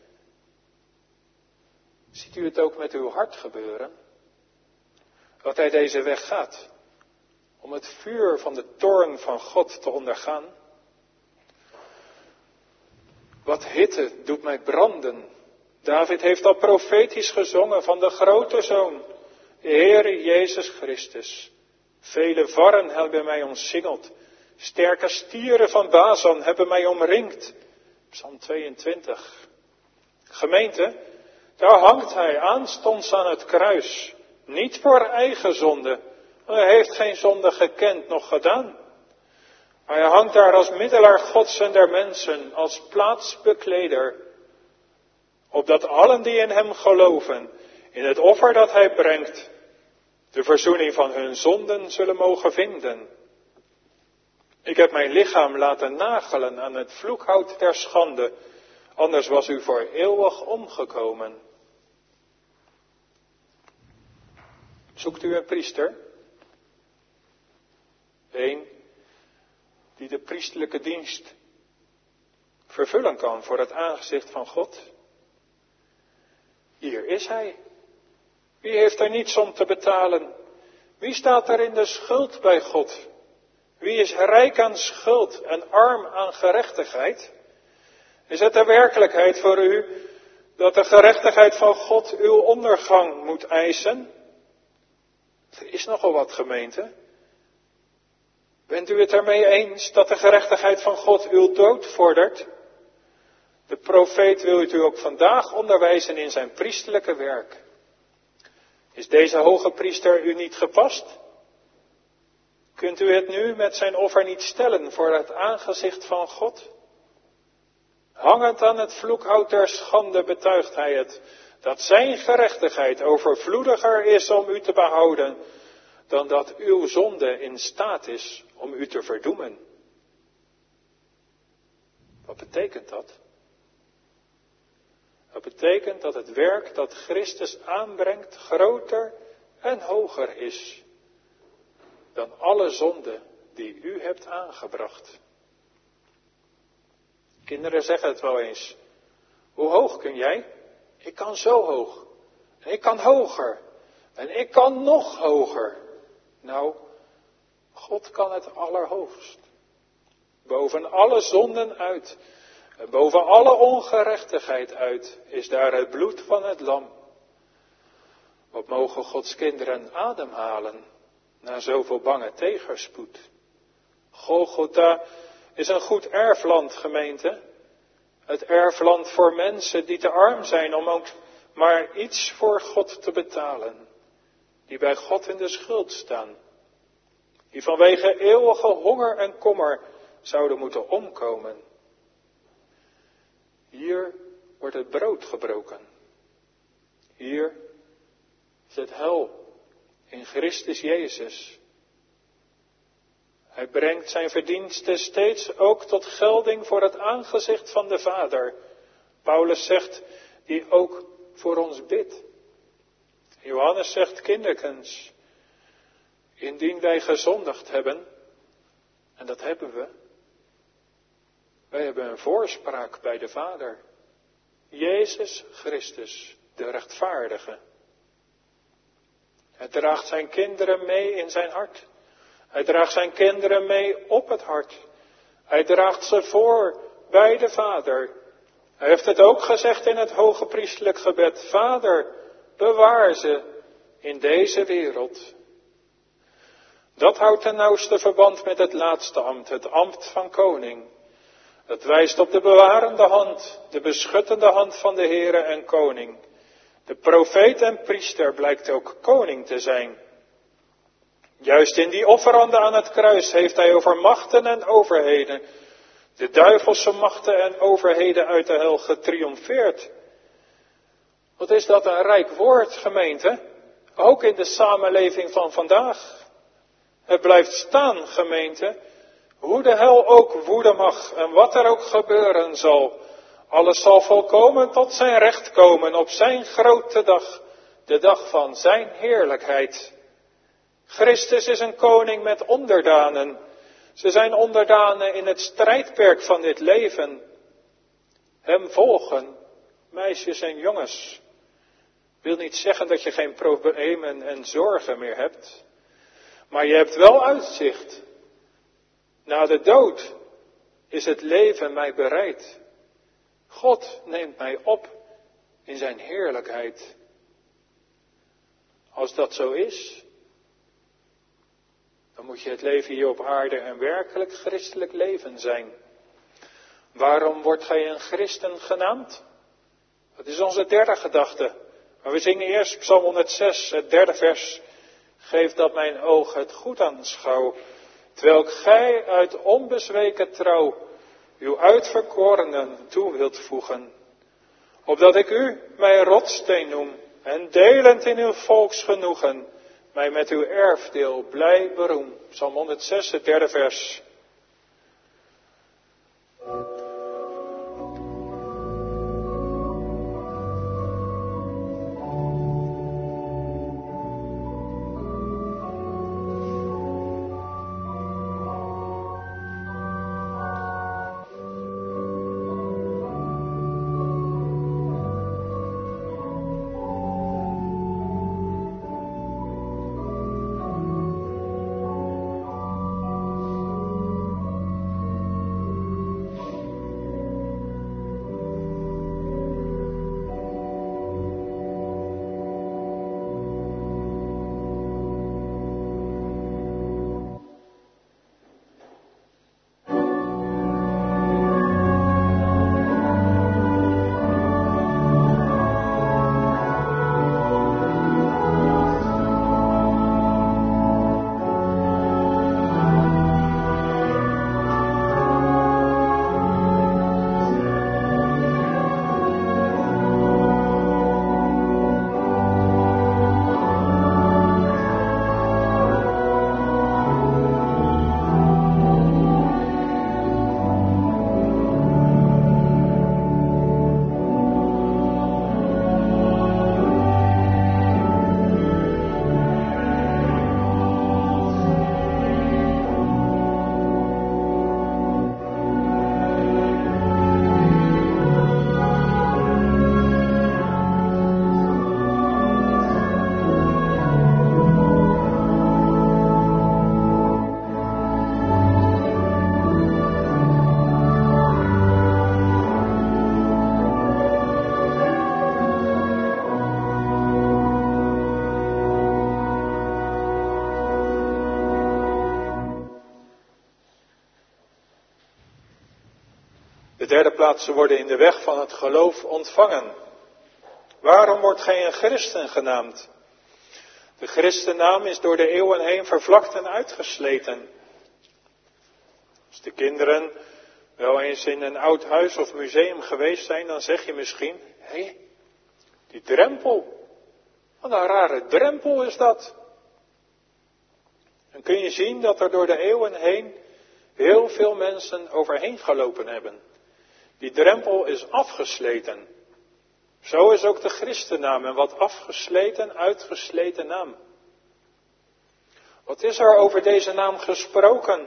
ziet u het ook met uw hart gebeuren? Dat hij deze weg gaat. Om het vuur van de toorn van God te ondergaan. Wat hitte doet mij branden David heeft al profetisch gezongen van de grote Zoon, de Heere Jezus Christus. Vele varren hebben mij omsingeld. Sterke stieren van Bazan hebben mij omringd. Psalm tweeëntwintig. Gemeente, daar hangt hij aanstonds aan het kruis. Niet voor eigen zonde. Hij heeft geen zonde gekend, nog gedaan. Hij hangt daar als middelaar Gods en der mensen, als plaatsbekleder. Opdat allen die in hem geloven, in het offer dat hij brengt, de verzoening van hun zonden zullen mogen vinden. Ik heb mijn lichaam laten nagelen aan het vloekhout der schande, anders was u voor eeuwig omgekomen. Zoekt u een priester? Eén die de priesterlijke dienst vervullen kan voor het aangezicht van God? Hier is hij. Wie heeft er niets om te betalen? Wie staat er in de schuld bij God? Wie is rijk aan schuld en arm aan gerechtigheid? Is het de werkelijkheid voor u dat de gerechtigheid van God uw ondergang moet eisen? Er is nogal wat, gemeente. Bent u het ermee eens dat de gerechtigheid van God uw dood vordert? De profeet wil het u ook vandaag onderwijzen in zijn priesterlijke werk. Is deze hoge priester u niet gepast? Kunt u het nu met zijn offer niet stellen voor het aangezicht van God? Hangend aan het vloekhout der schande betuigt hij het, dat zijn gerechtigheid overvloediger is om u te behouden, dan dat uw zonde in staat is om u te verdoemen. Wat betekent dat? Dat betekent dat het werk dat Christus aanbrengt groter en hoger is dan alle zonde die u hebt aangebracht. Kinderen zeggen het wel eens. Hoe hoog kun jij? Ik kan zo hoog. En ik kan hoger. En ik kan nog hoger. Nou, God kan het allerhoogst. Boven alle zonden uit. En boven alle ongerechtigheid uit is daar het bloed van het lam. Wat mogen Gods kinderen ademhalen na zoveel bange tegenspoed. Golgotha is een goed erfland, gemeente. Het erfland voor mensen die te arm zijn om ook maar iets voor God te betalen. Die bij God in de schuld staan. Die vanwege eeuwige honger en kommer zouden moeten omkomen. Hier wordt het brood gebroken. Hier is het hel in Christus Jezus. Hij brengt zijn verdiensten steeds ook tot gelding voor het aangezicht van de Vader. Paulus zegt, die ook voor ons bidt. Johannes zegt, kinderkens, indien wij gezondigd hebben, en dat hebben we, wij hebben een voorspraak bij de Vader. Jezus Christus, de rechtvaardige. Hij draagt zijn kinderen mee in zijn hart. Hij draagt zijn kinderen mee op het hart. Hij draagt ze voor bij de Vader. Hij heeft het ook gezegd in het hoge priestelijk gebed. Vader, bewaar ze in deze wereld. Dat houdt ten nauwste verband met het laatste ambt, het ambt van koning. Het wijst op de bewarende hand, de beschuttende hand van de Heere en koning. De profeet en priester blijkt ook koning te zijn. Juist in die offerande aan het kruis heeft hij over machten en overheden, de duivelse machten en overheden uit de hel getriomfeerd. Wat is dat een rijk woord, gemeente? Ook in de samenleving van vandaag. Het blijft staan, gemeente, hoe de hel ook woeden mag en wat er ook gebeuren zal. Alles zal volkomen tot zijn recht komen op zijn grote dag, de dag van zijn heerlijkheid. Christus is een koning met onderdanen. Ze zijn onderdanen in het strijdperk van dit leven. Hem volgen, meisjes en jongens. Wil niet zeggen dat je geen problemen en zorgen meer hebt. Maar je hebt wel uitzicht. Na de dood is het leven mij bereid. God neemt mij op in zijn heerlijkheid. Als dat zo is, dan moet je het leven hier op aarde een werkelijk christelijk leven zijn. Waarom wordt gij een christen genaamd? Dat is onze derde gedachte. Maar we zingen eerst Psalm honderdzes, het derde vers. Geef dat mijn oog het goed aanschouw, terwijl gij uit onbezweken trouw uw uitverkorenen toe wilt voegen. Opdat ik u mijn rotssteen noem en delend in uw volksgenoegen, mij met uw erfdeel blij beroem. Psalm honderdzes, het derde vers. De derde plaats, ze worden in de weg van het geloof ontvangen. Waarom wordt gij een christen genaamd? De christennaam is door de eeuwen heen vervlakt en uitgesleten. Als de kinderen wel eens in een oud huis of museum geweest zijn, dan zeg je misschien, hé, hey, die drempel, wat een rare drempel is dat. Dan kun je zien dat er door de eeuwen heen heel veel mensen overheen gelopen hebben. Die drempel is afgesleten. Zo is ook de christennaam een wat afgesleten, uitgesleten naam. Wat is er over deze naam gesproken?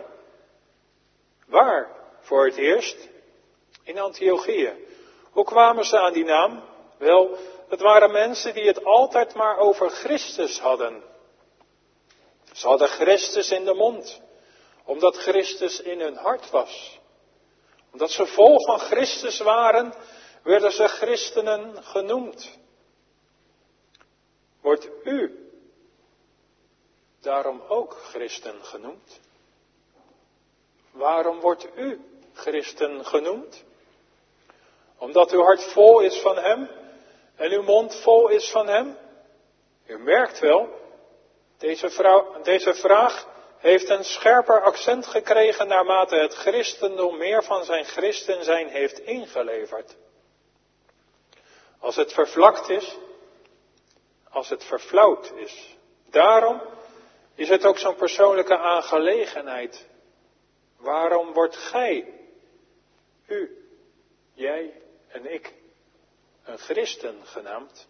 Waar? Voor het eerst? In Antiochië. Hoe kwamen ze aan die naam? Wel, het waren mensen die het altijd maar over Christus hadden. Ze hadden Christus in de mond, omdat Christus in hun hart was. Omdat ze vol van Christus waren, werden ze christenen genoemd. Wordt u daarom ook christen genoemd? Waarom wordt u christen genoemd? Omdat uw hart vol is van hem en uw mond vol is van hem? U merkt wel, deze, vrouw, deze vraag heeft een scherper accent gekregen naarmate het christendom meer van zijn christen zijn heeft ingeleverd. Als het vervlakt is, als het verflauwd is. Daarom is het ook zo'n persoonlijke aangelegenheid. Waarom wordt gij, u, jij en ik, een christen genaamd?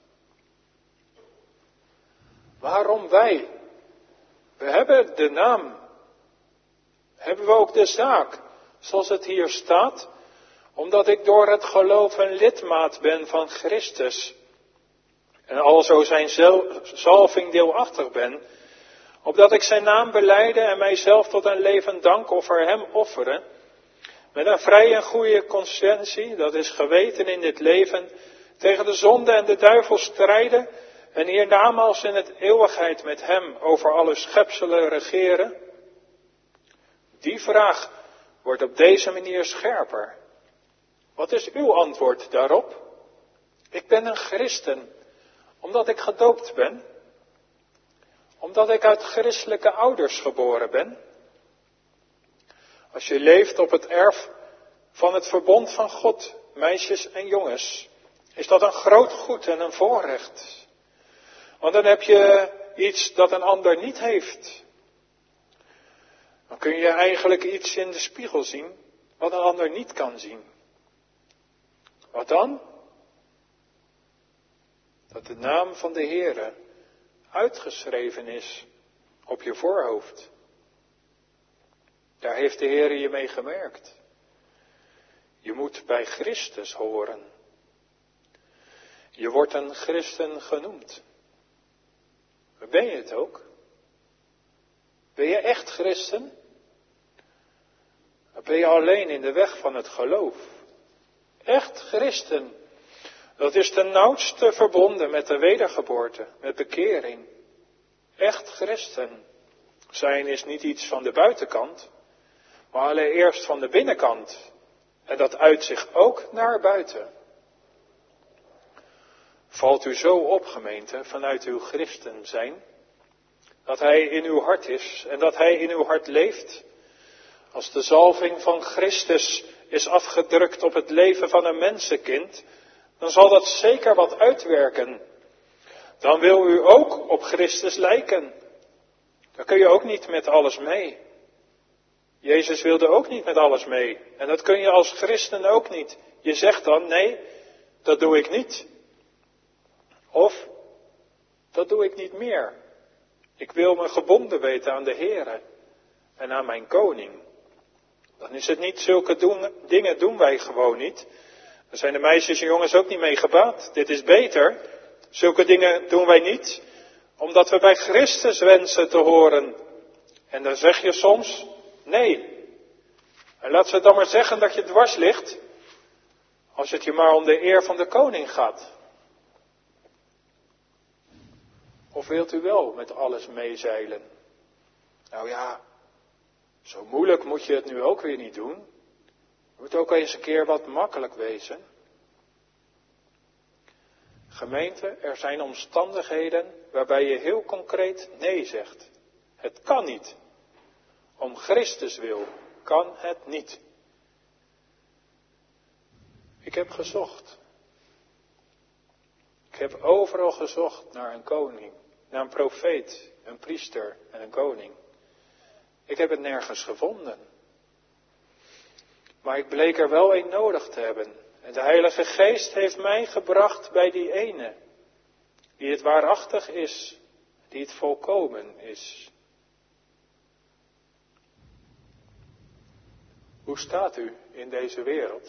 Waarom wij? We hebben de naam. Hebben we ook de zaak, zoals het hier staat, omdat ik door het geloof een lidmaat ben van Christus. En alzo zijn zalving deelachtig ben, opdat ik zijn naam belijde en mijzelf tot een levend dankoffer hem offeren. Met een vrije en goede conscientie, dat is geweten in dit leven, tegen de zonde en de duivel strijden en hiernamaals in het eeuwigheid met hem over alle schepselen regeren? Die vraag wordt op deze manier scherper. Wat is uw antwoord daarop? Ik ben een christen, omdat ik gedoopt ben, omdat ik uit christelijke ouders geboren ben. Als je leeft op het erf van het verbond van God, meisjes en jongens, is dat een groot goed en een voorrecht. Want dan heb je iets dat een ander niet heeft. Dan kun je eigenlijk iets in de spiegel zien wat een ander niet kan zien. Wat dan? Dat de naam van de Heere uitgeschreven is op je voorhoofd. Daar heeft de Heere je mee gemerkt. Je moet bij Christus horen. Je wordt een christen genoemd. Maar ben je het ook? Ben je echt christen? Dan ben je alleen in de weg van het geloof. Echt christen. Dat is ten nauwste verbonden met de wedergeboorte, met bekering. Echt christen zijn is niet iets van de buitenkant, maar allereerst van de binnenkant. En dat uit zich ook naar buiten. Valt u zo op, gemeente, vanuit uw christen zijn, dat hij in uw hart is en dat hij in uw hart leeft? Als de zalving van Christus is afgedrukt op het leven van een mensenkind, dan zal dat zeker wat uitwerken. Dan wil u ook op Christus lijken. Dan kun je ook niet met alles mee. Jezus wilde ook niet met alles mee. En dat kun je als christen ook niet. Je zegt dan, nee, dat doe ik niet. Of, dat doe ik niet meer. Ik wil me gebonden weten aan de Heere en aan mijn koning. Dan is het niet, zulke doen, dingen doen wij gewoon niet. Daar zijn de meisjes en jongens ook niet mee gebaat. Dit is beter. Zulke dingen doen wij niet, omdat we bij Christus wensen te horen. En dan zeg je soms, nee. En laat ze dan maar zeggen dat je dwars ligt, als het je maar om de eer van de koning gaat. Of wilt u wel met alles meezeilen? Nou ja, zo moeilijk moet je het nu ook weer niet doen. Het moet ook eens een keer wat makkelijk wezen. Gemeente, er zijn omstandigheden waarbij je heel concreet nee zegt. Het kan niet. Om Christus wil kan het niet. Ik heb gezocht. Ik heb overal gezocht naar een koning, naar een profeet, een priester en een koning. Ik heb het nergens gevonden. Maar ik bleek er wel een nodig te hebben. En de Heilige Geest heeft mij gebracht bij die ene, die het waarachtig is, die het volkomen is. Hoe staat u in deze wereld?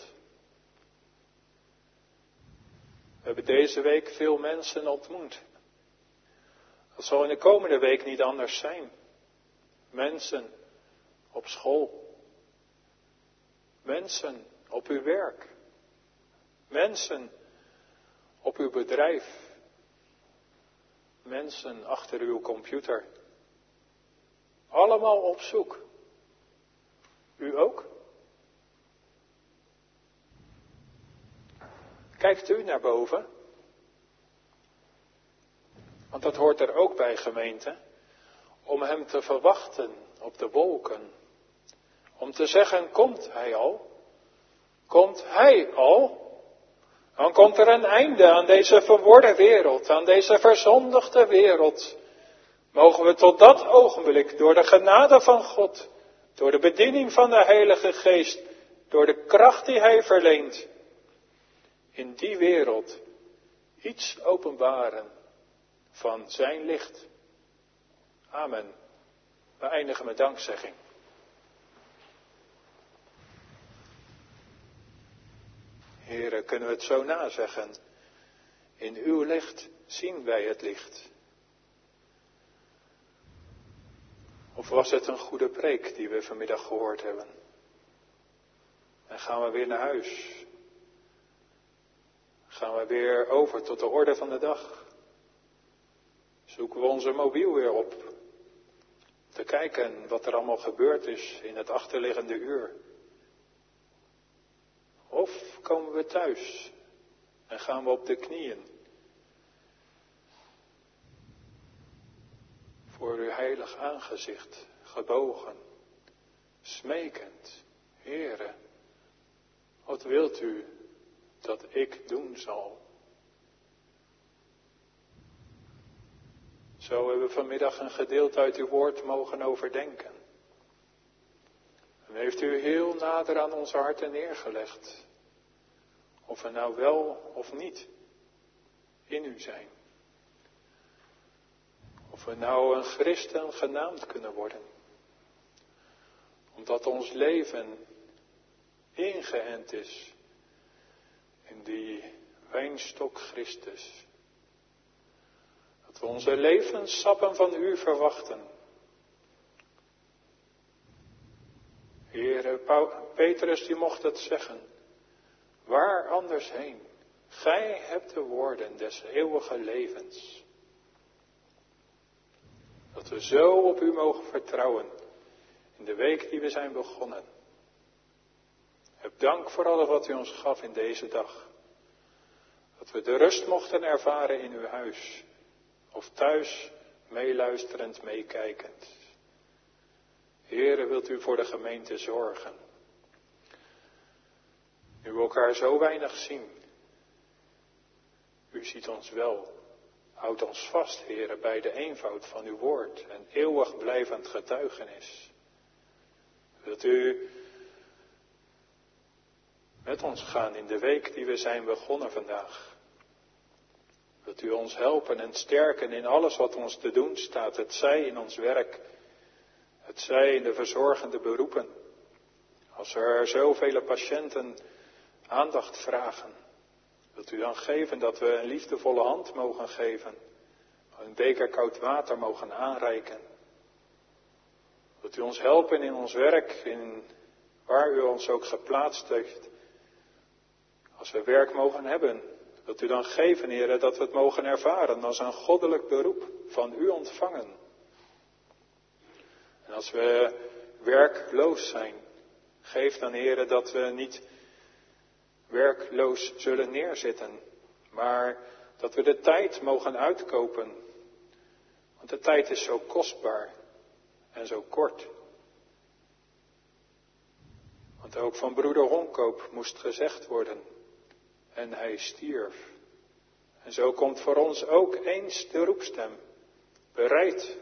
We hebben deze week veel mensen ontmoet. Dat zal in de komende week niet anders zijn. Mensen op school. Mensen op uw werk. Mensen op uw bedrijf. Mensen achter uw computer. Allemaal op zoek. U ook? Kijkt u naar boven? Want dat hoort er ook bij, gemeente. Om hem te verwachten op de wolken. Om te zeggen, komt hij al? Komt hij al? Dan komt er een einde aan deze verworden wereld, aan deze verzondigde wereld. Mogen we tot dat ogenblik, door de genade van God, door de bediening van de Heilige Geest, door de kracht die hij verleent, in die wereld iets openbaren van zijn licht. Amen. We eindigen met dankzegging. Heere, kunnen we het zo nazeggen? In uw licht zien wij het licht. Of was het een goede preek die we vanmiddag gehoord hebben? En gaan we weer naar huis? gaan we weer over tot de orde van de dag. Zoeken we onze mobiel weer op. Te kijken wat er allemaal gebeurd is in het achterliggende uur. Of komen we thuis en gaan we op de knieën. Voor uw heilig aangezicht, gebogen, smekend. Heere, wat wilt u dat ik doen zal? Zo hebben we vanmiddag een gedeelte uit uw woord mogen overdenken. En heeft u heel nader aan onze harten neergelegd. Of we nou wel of niet in u zijn. Of we nou een christen genaamd kunnen worden. Omdat ons leven ingeënt is in die wijnstok Christus. Dat we onze levenssappen van u verwachten. Heere, Petrus die mocht het zeggen. Waar anders heen? Gij hebt de woorden des eeuwige levens. Dat we zo op u mogen vertrouwen in de week die we zijn begonnen. Heb dank voor alles wat u ons gaf in deze dag. Dat we de rust mochten ervaren in uw huis. Of thuis meeluisterend, meekijkend. Heere, wilt u voor de gemeente zorgen. Nu we elkaar zo weinig zien. U ziet ons wel. Houd ons vast, Heere, bij de eenvoud van uw woord en eeuwig blijvend getuigenis. Wilt u met ons gaan in de week die we zijn begonnen vandaag. Wilt u ons helpen en sterken in alles wat ons te doen staat. Het zij in ons werk. Het zij in de verzorgende beroepen. Als er zoveel patiënten aandacht vragen. Wilt u dan geven dat we een liefdevolle hand mogen geven. Een beker koud water mogen aanreiken. Wilt u ons helpen in ons werk. In waar u ons ook geplaatst heeft. Als we werk mogen hebben. Wilt u dan geven, Heere, dat we het mogen ervaren als een goddelijk beroep van u ontvangen. En als we werkloos zijn, geef dan, Heere, dat we niet werkloos zullen neerzitten, maar dat we de tijd mogen uitkopen. Want de tijd is zo kostbaar en zo kort. Want ook van broeder Honkoop moest gezegd worden. En hij stierf. En zo komt voor ons ook eens de roepstem. Bereid.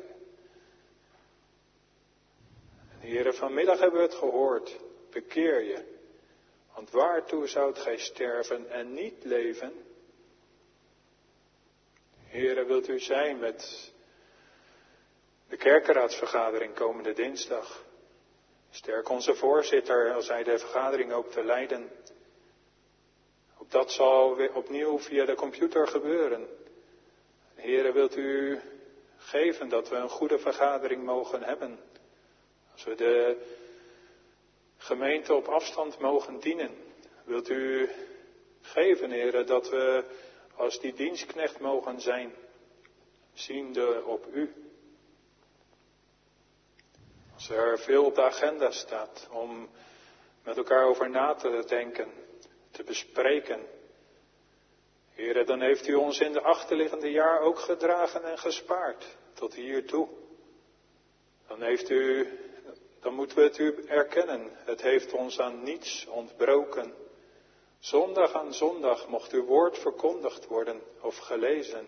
En Heere, vanmiddag hebben we het gehoord. Bekeer je. Want waartoe zoudt gij sterven en niet leven? Heere, wilt u zijn met de kerkenraadsvergadering komende dinsdag. Sterk onze voorzitter als hij de vergadering ook te leiden. Ook dat zal weer opnieuw via de computer gebeuren. Heere, wilt u geven dat we een goede vergadering mogen hebben. Als we de gemeente op afstand mogen dienen. Wilt u geven, Heere, dat we als die dienstknecht mogen zijn. Ziende op u. Als er veel op de agenda staat om met elkaar over na te denken, te bespreken. Heere, dan heeft u ons in de achterliggende jaar ook gedragen en gespaard tot hiertoe. Dan heeft u, dan moeten we het u erkennen. Het heeft ons aan niets ontbroken. Zondag aan zondag mocht uw woord verkondigd worden of gelezen.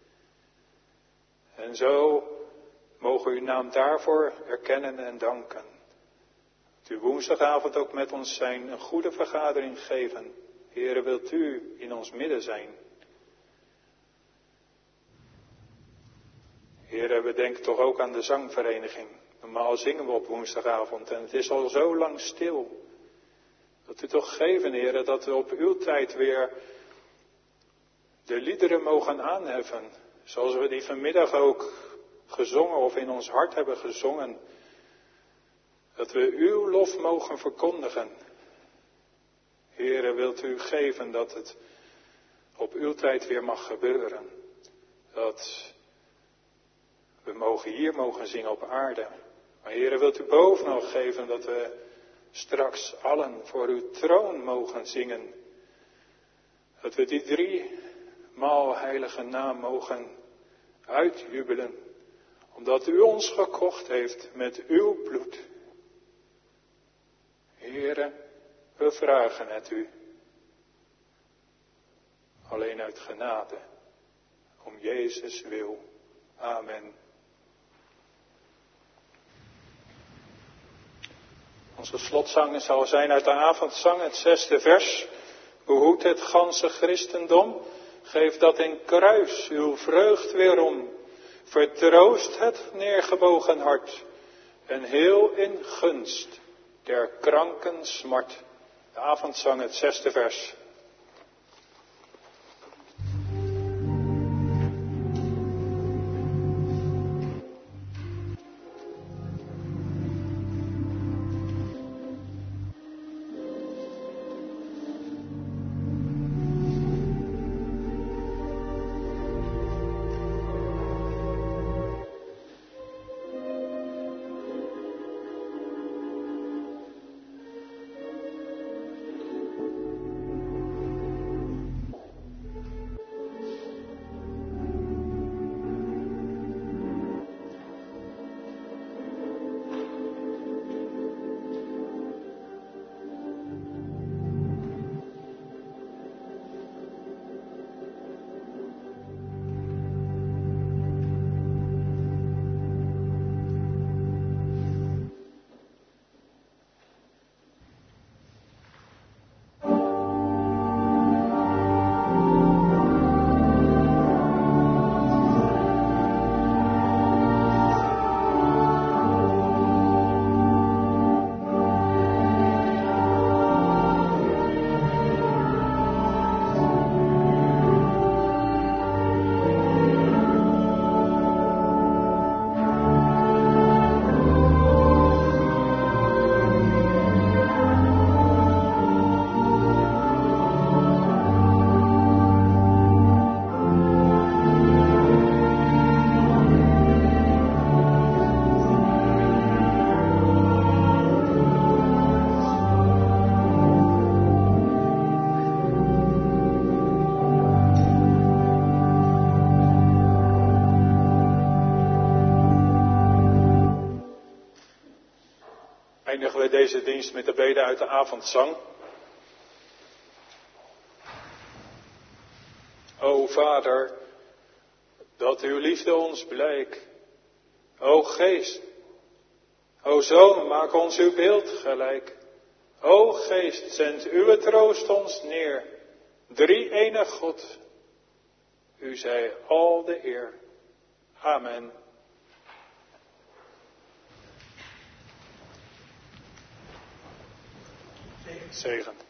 En zo mogen we uw naam daarvoor erkennen en danken. Dat u woensdagavond ook met ons zijn, een goede vergadering geven. Heere, wilt u in ons midden zijn? Heere, we denken toch ook aan de zangvereniging. Normaal zingen we op woensdagavond en het is al zo lang stil. Dat u toch geven, Heere, dat we op uw tijd weer de liederen mogen aanheffen. Zoals we die vanmiddag ook gezongen of in ons hart hebben gezongen. Dat we uw lof mogen verkondigen. Heere, wilt u geven dat het op uw tijd weer mag gebeuren. Dat we mogen hier mogen zingen op aarde. Maar Heere, wilt u bovenal geven dat we straks allen voor uw troon mogen zingen. Dat we die drie maal heilige naam mogen uitjubelen. Omdat u ons gekocht heeft met uw bloed. Heere, we vragen het u. Alleen uit genade. Om Jezus wil. Amen. Onze slotzang zal zijn uit de avondzang, het zesde vers. Behoed het ganse christendom. Geef dat in kruis uw vreugd weerom. Vertroost het neergebogen hart. En heel in gunst der kranken smart. De avondzang, het zesde vers. Eindigen we deze dienst met de bede uit de avondzang. O Vader, dat uw liefde ons blijkt. O Geest, o Zoon, maak ons uw beeld gelijk. O Geest, zend uw troost ons neer. Drie enig God, u zij al de eer. Amen. Zegen.